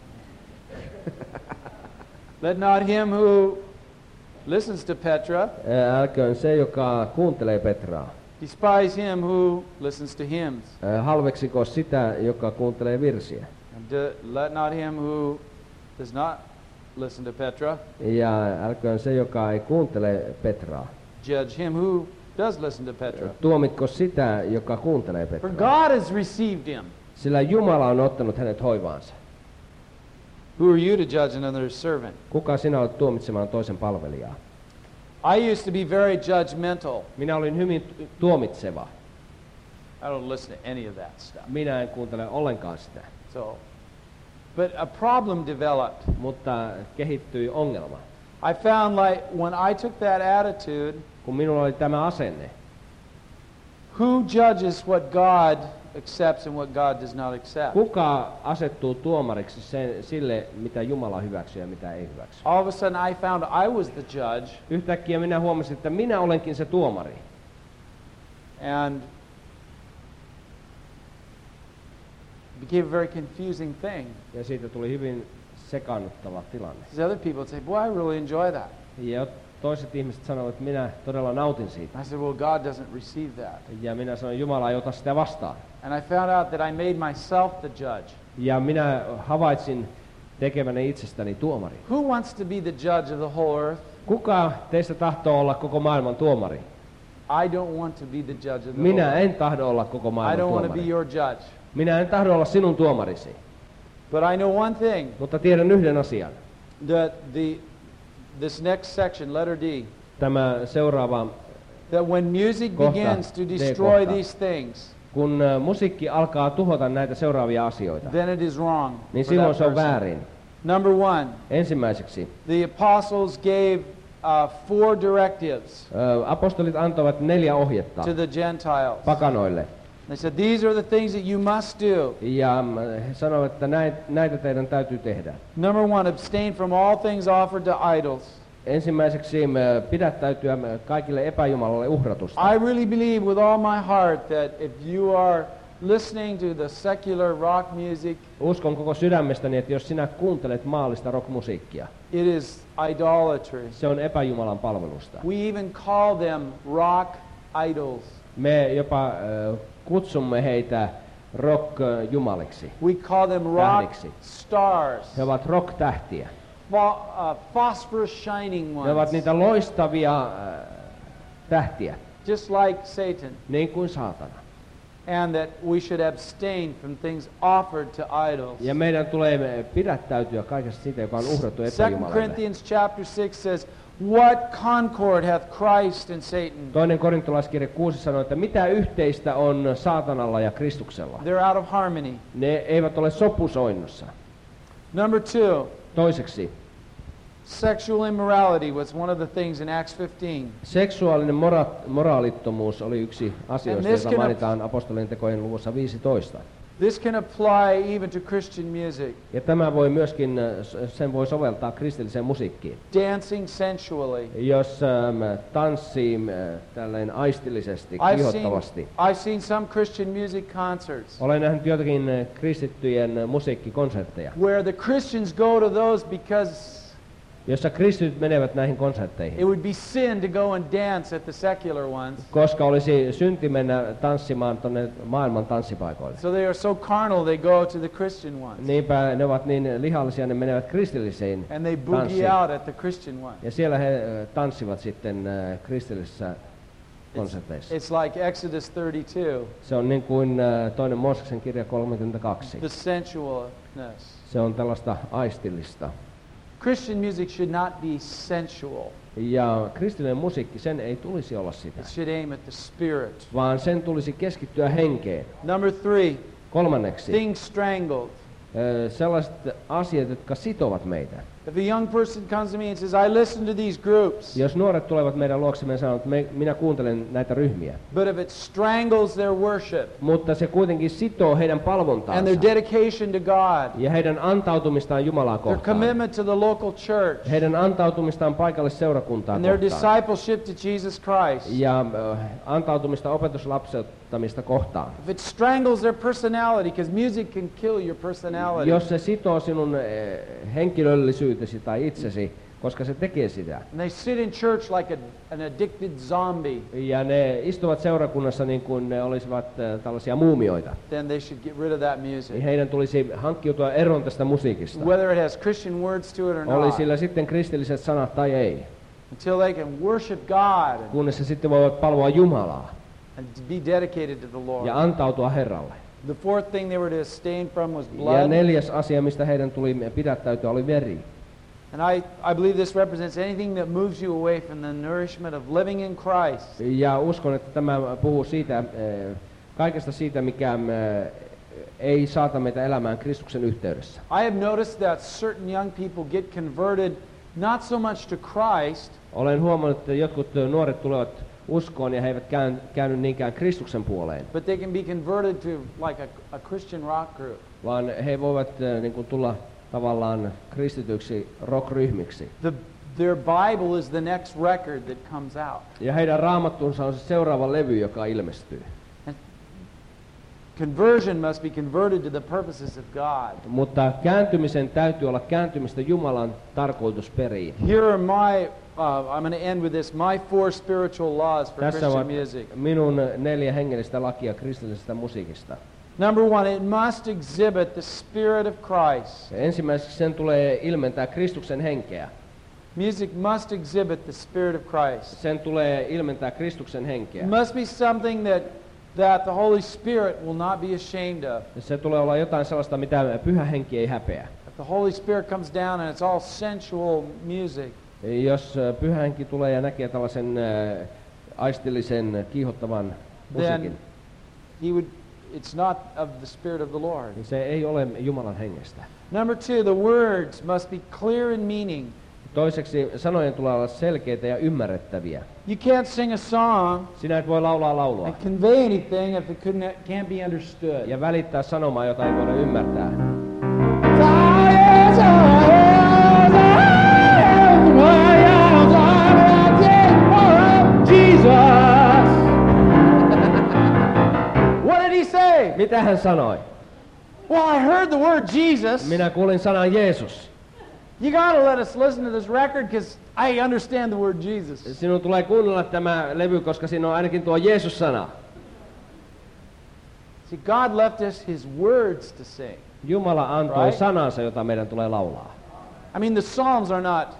[SPEAKER 1] Let not him who listens to Petra
[SPEAKER 2] Ää, Älköön se, joka kuuntelee Petraa,
[SPEAKER 1] despise him who listens to hymns,
[SPEAKER 2] ää, halveksiko sitä, joka kuuntelee virsiä.
[SPEAKER 1] and do, let not him who does not listen to Petra
[SPEAKER 2] Ja älköön se, joka ei kuuntele Petraa,
[SPEAKER 1] judge him who does listen to Petra.
[SPEAKER 2] tuomitko sitä, joka kuuntelee
[SPEAKER 1] For
[SPEAKER 2] Petraa.
[SPEAKER 1] God has received him.
[SPEAKER 2] Sillä Jumala on ottanut hänet hoivaansa.
[SPEAKER 1] Who are you to judge another's servant?
[SPEAKER 2] Kuka sinä olet tuomitsemaan toisen palvelijaa?
[SPEAKER 1] I used to be very judgmental.
[SPEAKER 2] Minä olin hyvin tu- tuomitseva.
[SPEAKER 1] I don't listen to any of that stuff.
[SPEAKER 2] Minä en kuuntele ollenkaan sitä.
[SPEAKER 1] So, but a problem developed.
[SPEAKER 2] Mutta kehittyi ongelma.
[SPEAKER 1] I found like when I took that attitude,
[SPEAKER 2] Kun minulla oli tämä asenne,
[SPEAKER 1] who judges what God accepts and what God does not accept.
[SPEAKER 2] Kuka asettuu tuomariksi sen, sille, mitä Jumala hyväksyy ja mitä ei hyväksy?
[SPEAKER 1] All of a sudden I found I was the judge.
[SPEAKER 2] Yhtäkkiä minä huomasin, että minä olenkin se tuomari.
[SPEAKER 1] And it became a very confusing thing.
[SPEAKER 2] Ja siitä tuli hyvin sekaannuttava tilanne.
[SPEAKER 1] These other people would say, boy, I really enjoy that.
[SPEAKER 2] Ja toiset ihmiset sanovat, että minä todella nautin siitä.
[SPEAKER 1] I said, well, God doesn't receive that.
[SPEAKER 2] Ja minä sanoin, Jumala ei ota sitä vastaan.
[SPEAKER 1] And I found out that I made myself the judge.
[SPEAKER 2] Ja minä havaitsin tekeväni itsestäni tuomari.
[SPEAKER 1] Who wants to be the judge of the whole earth?
[SPEAKER 2] Kuka teistä tahtoo olla koko maailman tuomari?
[SPEAKER 1] I don't want to be the judge of the whole
[SPEAKER 2] Minä
[SPEAKER 1] earth.
[SPEAKER 2] en tahdo olla koko
[SPEAKER 1] I
[SPEAKER 2] maailman
[SPEAKER 1] don't want to be
[SPEAKER 2] tuomari.
[SPEAKER 1] your judge.
[SPEAKER 2] Minä en tahdo olla sinun tuomarisi.
[SPEAKER 1] But I know one thing,
[SPEAKER 2] Mutta tiedän yhden asian.
[SPEAKER 1] that the this next section, letter D,
[SPEAKER 2] Tämä seuraava,
[SPEAKER 1] that when music
[SPEAKER 2] Kohta,
[SPEAKER 1] begins to
[SPEAKER 2] D
[SPEAKER 1] destroy
[SPEAKER 2] kohta.
[SPEAKER 1] these things,
[SPEAKER 2] kun ä, musiikki alkaa tuhota näitä seuraavia asioita,
[SPEAKER 1] then it is wrong
[SPEAKER 2] niin
[SPEAKER 1] for
[SPEAKER 2] silloin
[SPEAKER 1] that
[SPEAKER 2] se on
[SPEAKER 1] person.
[SPEAKER 2] väärin.
[SPEAKER 1] Number one,
[SPEAKER 2] Ensimmäiseksi,
[SPEAKER 1] the apostles gave uh, four directives
[SPEAKER 2] ä, apostolit antoivat neljä ohjetta
[SPEAKER 1] to the Gentiles.
[SPEAKER 2] pakanoille.
[SPEAKER 1] They said, these are the things that you must do.
[SPEAKER 2] Ja mm, he sanoivat, että näit, näitä teidän täytyy tehdä.
[SPEAKER 1] Number one, abstain from all things offered to idols.
[SPEAKER 2] Ensimmäiseksi mm, pidättäytyä mm, kaikille epäjumalalle uhratusta.
[SPEAKER 1] I really believe with all my heart that if you are listening to the secular rock music,
[SPEAKER 2] Uskon koko sydämestäni, että jos sinä kuuntelet maallista rockmusiikkia,
[SPEAKER 1] it is idolatry.
[SPEAKER 2] se on epäjumalan palvelusta.
[SPEAKER 1] We even call them rock idols.
[SPEAKER 2] Me jopa äh, kutsumme heitä rock-jumaliksi.
[SPEAKER 1] We call them rock
[SPEAKER 2] Tähdiksi.
[SPEAKER 1] stars.
[SPEAKER 2] He ovat rock-tähtiä.
[SPEAKER 1] Pho- uh, phosphorus shining
[SPEAKER 2] Ne ovat
[SPEAKER 1] ones.
[SPEAKER 2] niitä loistavia äh, tähtiä,
[SPEAKER 1] Just like Satan.
[SPEAKER 2] niin kuin saatana.
[SPEAKER 1] And that we should abstain from things offered to idols.
[SPEAKER 2] Ja meidän tulee pidättäytyä kaikesta siitä, joka on uhrattu
[SPEAKER 1] Second
[SPEAKER 2] epäjumalalle.
[SPEAKER 1] Corinthians chapter six says, what concord hath Christ and Satan?
[SPEAKER 2] Toinen korintolaiskirja kuusi sanoo, että mitä yhteistä on saatanalla ja Kristuksella.
[SPEAKER 1] They're out of harmony.
[SPEAKER 2] Ne eivät ole sopusoinnussa.
[SPEAKER 1] Number two,
[SPEAKER 2] Toiseksi,
[SPEAKER 1] sexual immorality was one of the things in Acts fifteen.
[SPEAKER 2] seksuaalinen mora- moraalittomuus oli yksi asioista,
[SPEAKER 1] And this
[SPEAKER 2] jota
[SPEAKER 1] can-
[SPEAKER 2] mainitaan apostolien tekojen luvussa viisitoista.
[SPEAKER 1] This can apply even to Christian music.
[SPEAKER 2] Ja tämä voi myöskin, äh, sen voi soveltaa kristilliseen musiikkiin.
[SPEAKER 1] Dancing sensually.
[SPEAKER 2] Jos ähm, tanssii äh, tälleen aistillisesti,
[SPEAKER 1] I've seen,
[SPEAKER 2] kiihottavasti.
[SPEAKER 1] I've seen some Christian music concerts
[SPEAKER 2] Olen nähnyt jotakin äh, kristittyjen äh, musiikkikonsertteja,
[SPEAKER 1] where the Christians go to those because
[SPEAKER 2] jossa kristityt menevät näihin
[SPEAKER 1] it
[SPEAKER 2] konsertteihin,
[SPEAKER 1] would be sin to go and dance at the secular ones.
[SPEAKER 2] koska olisi synti mennä tanssimaan tuonne maailman tanssipaikoille.
[SPEAKER 1] So they are so carnal they go to the Christian ones.
[SPEAKER 2] Niinpä ne ovat niin lihallisia, ne menevät kristillisiin
[SPEAKER 1] And they boogie
[SPEAKER 2] tanssiin.
[SPEAKER 1] out at the Christian ones.
[SPEAKER 2] Ja siellä he äh, tanssivat sitten äh, kristillisissä konserteissa.
[SPEAKER 1] It's like Exodus thirty-two,
[SPEAKER 2] Se on niin kuin äh, toinen Mooseksen kirja kolmekymmentäkaksi.
[SPEAKER 1] the sensualness.
[SPEAKER 2] Se on tällaista aistillista.
[SPEAKER 1] Christian music should not be sensual.
[SPEAKER 2] Ja kristillinen musiikki, sen ei tulisi olla sitä,
[SPEAKER 1] It should aim at the spirit.
[SPEAKER 2] vaan sen tulisi keskittyä henkeen.
[SPEAKER 1] Number three,
[SPEAKER 2] Kolmanneksi,
[SPEAKER 1] things strangled.
[SPEAKER 2] ö, sellaiset asiat, jotka sitovat meitä.
[SPEAKER 1] If a young person comes to me and says, I listen to these groups,
[SPEAKER 2] Jos nuoret tulevat meidän luoksemme ja sanovat, että me, minä kuuntelen näitä ryhmiä,
[SPEAKER 1] but if it strangles their worship
[SPEAKER 2] mutta se kuitenkin sitoo heidän
[SPEAKER 1] and
[SPEAKER 2] palvontaansa
[SPEAKER 1] their dedication to God,
[SPEAKER 2] ja heidän antautumistaan Jumalaa
[SPEAKER 1] their
[SPEAKER 2] kohtaan,
[SPEAKER 1] commitment to the local church,
[SPEAKER 2] heidän antautumistaan paikallisseurakuntaan
[SPEAKER 1] and their
[SPEAKER 2] kohtaan
[SPEAKER 1] discipleship to Jesus Christ,
[SPEAKER 2] ja ö, antautumista opetuslapsettamista kohtaan.
[SPEAKER 1] if it strangles their personality, because music can kill your personality,
[SPEAKER 2] Jos se sitoo sinun eh, henkilöllisyytesi tai itsesi, koska se tekee sitä,
[SPEAKER 1] and they sit in church like a, an addicted zombie,
[SPEAKER 2] ja ne istuvat seurakunnassa niin kuin ne olisivat eh, tällaisia muumioita,
[SPEAKER 1] then they should get rid of that
[SPEAKER 2] niin
[SPEAKER 1] music.
[SPEAKER 2] heidän tulisi hankkiutua eroon tästä musiikista.
[SPEAKER 1] Whether it has Christian words to it or
[SPEAKER 2] Oli
[SPEAKER 1] not,
[SPEAKER 2] sillä sitten kristilliset sanat tai ei,
[SPEAKER 1] until they can worship God
[SPEAKER 2] kunnes se sitten voivat palvoa Jumalaa
[SPEAKER 1] and be dedicated to the Lord.
[SPEAKER 2] ja antautua Herralle.
[SPEAKER 1] The fourth thing they were to abstain from was
[SPEAKER 2] Ja
[SPEAKER 1] blood.
[SPEAKER 2] neljäs asia, mistä heidän tuli pidättäytyä, oli veri.
[SPEAKER 1] And I, I believe this represents anything that moves you away from the nourishment of living in Christ.
[SPEAKER 2] Ja uskon, että tämä puhuu siitä, eh, kaikesta siitä, mikä eh, ei saata meitä elämään Kristuksen yhteydessä.
[SPEAKER 1] I have noticed that certain young people get converted not so much to Christ,
[SPEAKER 2] Olen huomannut, että jotkut nuoret tulevat uskoon ja he eivät käyn, käynyt niinkään Kristuksen puoleen,
[SPEAKER 1] but they can be converted to like a, a Christian rock group.
[SPEAKER 2] vaan he voivat äh, niin kuin tulla tavallaan kristityksi rockryhmiksi.
[SPEAKER 1] The, their Bible is the next record that comes out.
[SPEAKER 2] Ja heidän raamattunsa on se seuraava levy, joka ilmestyy.
[SPEAKER 1] Conversion must be converted to the purposes of God.
[SPEAKER 2] Mutta kääntymisen täytyy olla kääntymistä Jumalan tarkoitusperiin.
[SPEAKER 1] Here are my, uh, I'm going to end with this, my four spiritual laws for
[SPEAKER 2] Tässä
[SPEAKER 1] Christian
[SPEAKER 2] ovat
[SPEAKER 1] music.
[SPEAKER 2] minun neljä hengellistä lakia kristillisestä musiikista.
[SPEAKER 1] Number one, it must exhibit the Spirit of Christ.
[SPEAKER 2] Ensimmäiseksi sen tulee ilmentää Kristuksen henkeä.
[SPEAKER 1] Music must exhibit the Spirit of Christ.
[SPEAKER 2] Sen tulee ilmentää Kristuksen henkeä.
[SPEAKER 1] It must be something that, that the Holy Spirit will not be ashamed of.
[SPEAKER 2] Se tulee olla jotain sellaista, mitä Pyhä Henki ei häpeä.
[SPEAKER 1] If the Holy Spirit comes down and it's all sensual music,
[SPEAKER 2] Jos Pyhä Henki tulee ja näkee tällaisen äh, aistillisen, kiihottavan musiikin,
[SPEAKER 1] then he would, it's not of the Spirit of the Lord.
[SPEAKER 2] niin se ei ole Jumalan hengestä.
[SPEAKER 1] Number two, the words must be clear in meaning.
[SPEAKER 2] Toiseksi sanojen tulee olla selkeitä ja ymmärrettäviä.
[SPEAKER 1] You can't sing a song
[SPEAKER 2] Sinä et voi laulaa laulua
[SPEAKER 1] and convey anything if it couldn't, can't be understood.
[SPEAKER 2] ja välittää sanomaa, jota ei voida ymmärtää.
[SPEAKER 1] What did he say?
[SPEAKER 2] Mitä hän sanoi?
[SPEAKER 1] Well, I heard the word Jesus.
[SPEAKER 2] Minä kuulin sanan Jeesus.
[SPEAKER 1] You gotta let us listen to this record because I understand the word Jesus.
[SPEAKER 2] Sinun tulee kuunnella tämä levy, koska siinä on ainakin tuo Jeesus-sana.
[SPEAKER 1] See, God left us his words to sing.
[SPEAKER 2] Jumala antoi
[SPEAKER 1] Right?
[SPEAKER 2] sanansa, jota meidän tulee laulaa.
[SPEAKER 1] I mean, the Psalms are not,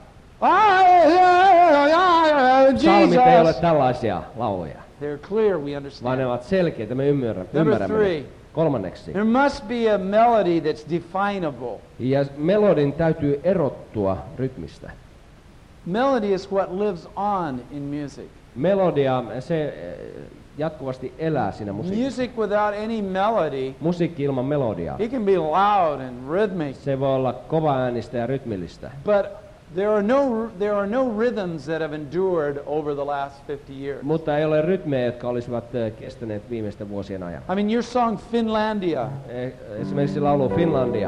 [SPEAKER 2] Psalmit ei ole
[SPEAKER 1] Jesus.
[SPEAKER 2] tällaisia lauluja,
[SPEAKER 1] They're clear, we
[SPEAKER 2] vaan ne
[SPEAKER 1] understand.
[SPEAKER 2] ovat selkeitä, me ymmärrämme.
[SPEAKER 1] Number
[SPEAKER 2] ymmärrämme
[SPEAKER 1] three.
[SPEAKER 2] ne. Kolmanneksi.
[SPEAKER 1] There must be a melody that's definable.
[SPEAKER 2] Ja melodin täytyy erottua rytmistä.
[SPEAKER 1] Melody is what lives on in music.
[SPEAKER 2] Melodia, se eh, jatkuvasti elää siinä musiikissa.
[SPEAKER 1] Music without any melody,
[SPEAKER 2] Musiikki ilman melodiaa.
[SPEAKER 1] it can be loud and rhythmic,
[SPEAKER 2] Se voi olla kovaäänistä ja rytmillistä.
[SPEAKER 1] but there are no there are no rhythms that have endured over the last fifty years.
[SPEAKER 2] Mutta ei ole rytmejä, jotka olisivat eh, kestäneet viimeisten vuosien ajan.
[SPEAKER 1] I mean, your song Finlandia,
[SPEAKER 2] Eh, Esimerkiksi laulu Finlandia.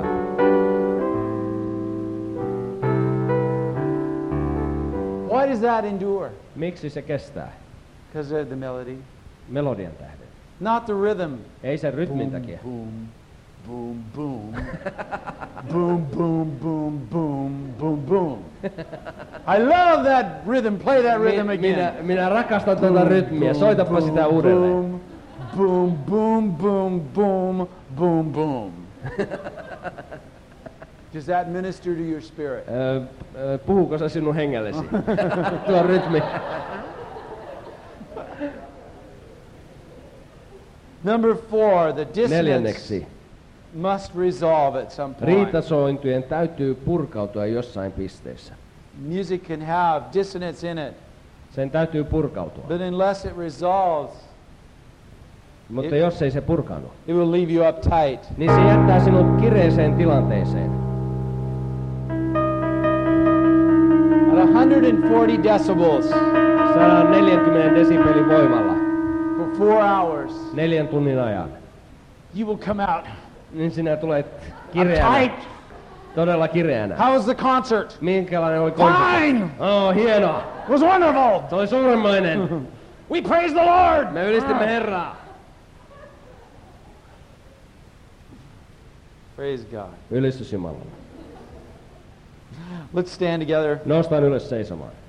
[SPEAKER 1] why does that endure?
[SPEAKER 2] Miksi se kestää?
[SPEAKER 1] Because of the melody,
[SPEAKER 2] Melodian tähden.
[SPEAKER 1] not the rhythm.
[SPEAKER 2] Ei sen rytmin takia.
[SPEAKER 1] Boom, boom, boom, boom, boom, boom, boom, boom, boom. I love that rhythm. Play that rhythm
[SPEAKER 2] Mi-
[SPEAKER 1] again.
[SPEAKER 2] minä, minä rakastan tuota rytmiä. Soitapa sitä uudelleen.
[SPEAKER 1] Boom, boom, boom, boom, boom, boom. Does that minister to your spirit?
[SPEAKER 2] Ö, ö, Puhuuko se sinun hengellesi? Tuo rytmi.
[SPEAKER 1] Number four, the dissonance
[SPEAKER 2] Neljänneksi.
[SPEAKER 1] must resolve at some point.
[SPEAKER 2] Riitasointujen täytyy purkautua jossain pisteessä.
[SPEAKER 1] Music can have dissonance in it,
[SPEAKER 2] Sen täytyy purkautua.
[SPEAKER 1] but unless it resolves,
[SPEAKER 2] Mutta jos ei se purkaudu,
[SPEAKER 1] it will leave you uptight.
[SPEAKER 2] niin se jättää sinut kireeseen tilanteeseen.
[SPEAKER 1] At one hundred forty decibels
[SPEAKER 2] sata neljäkymmentä desibelin voimalla
[SPEAKER 1] for four hours,
[SPEAKER 2] neljän tunnin ajan.
[SPEAKER 1] you will come out
[SPEAKER 2] Niin sinä tulet kireänä,
[SPEAKER 1] uptight.
[SPEAKER 2] todella kireänä.
[SPEAKER 1] How was the concert?
[SPEAKER 2] Minkälainen oli konsertti?
[SPEAKER 1] Fine!
[SPEAKER 2] Oh, hienoa!
[SPEAKER 1] It was wonderful!
[SPEAKER 2] Se oli suuremmainen.
[SPEAKER 1] We praise the Lord!
[SPEAKER 2] Me ylistimme Herraa.
[SPEAKER 1] Praise God.
[SPEAKER 2] Ylistys Jumalalle.
[SPEAKER 1] Let's stand together.
[SPEAKER 2] Noustaan ylös seisomaan.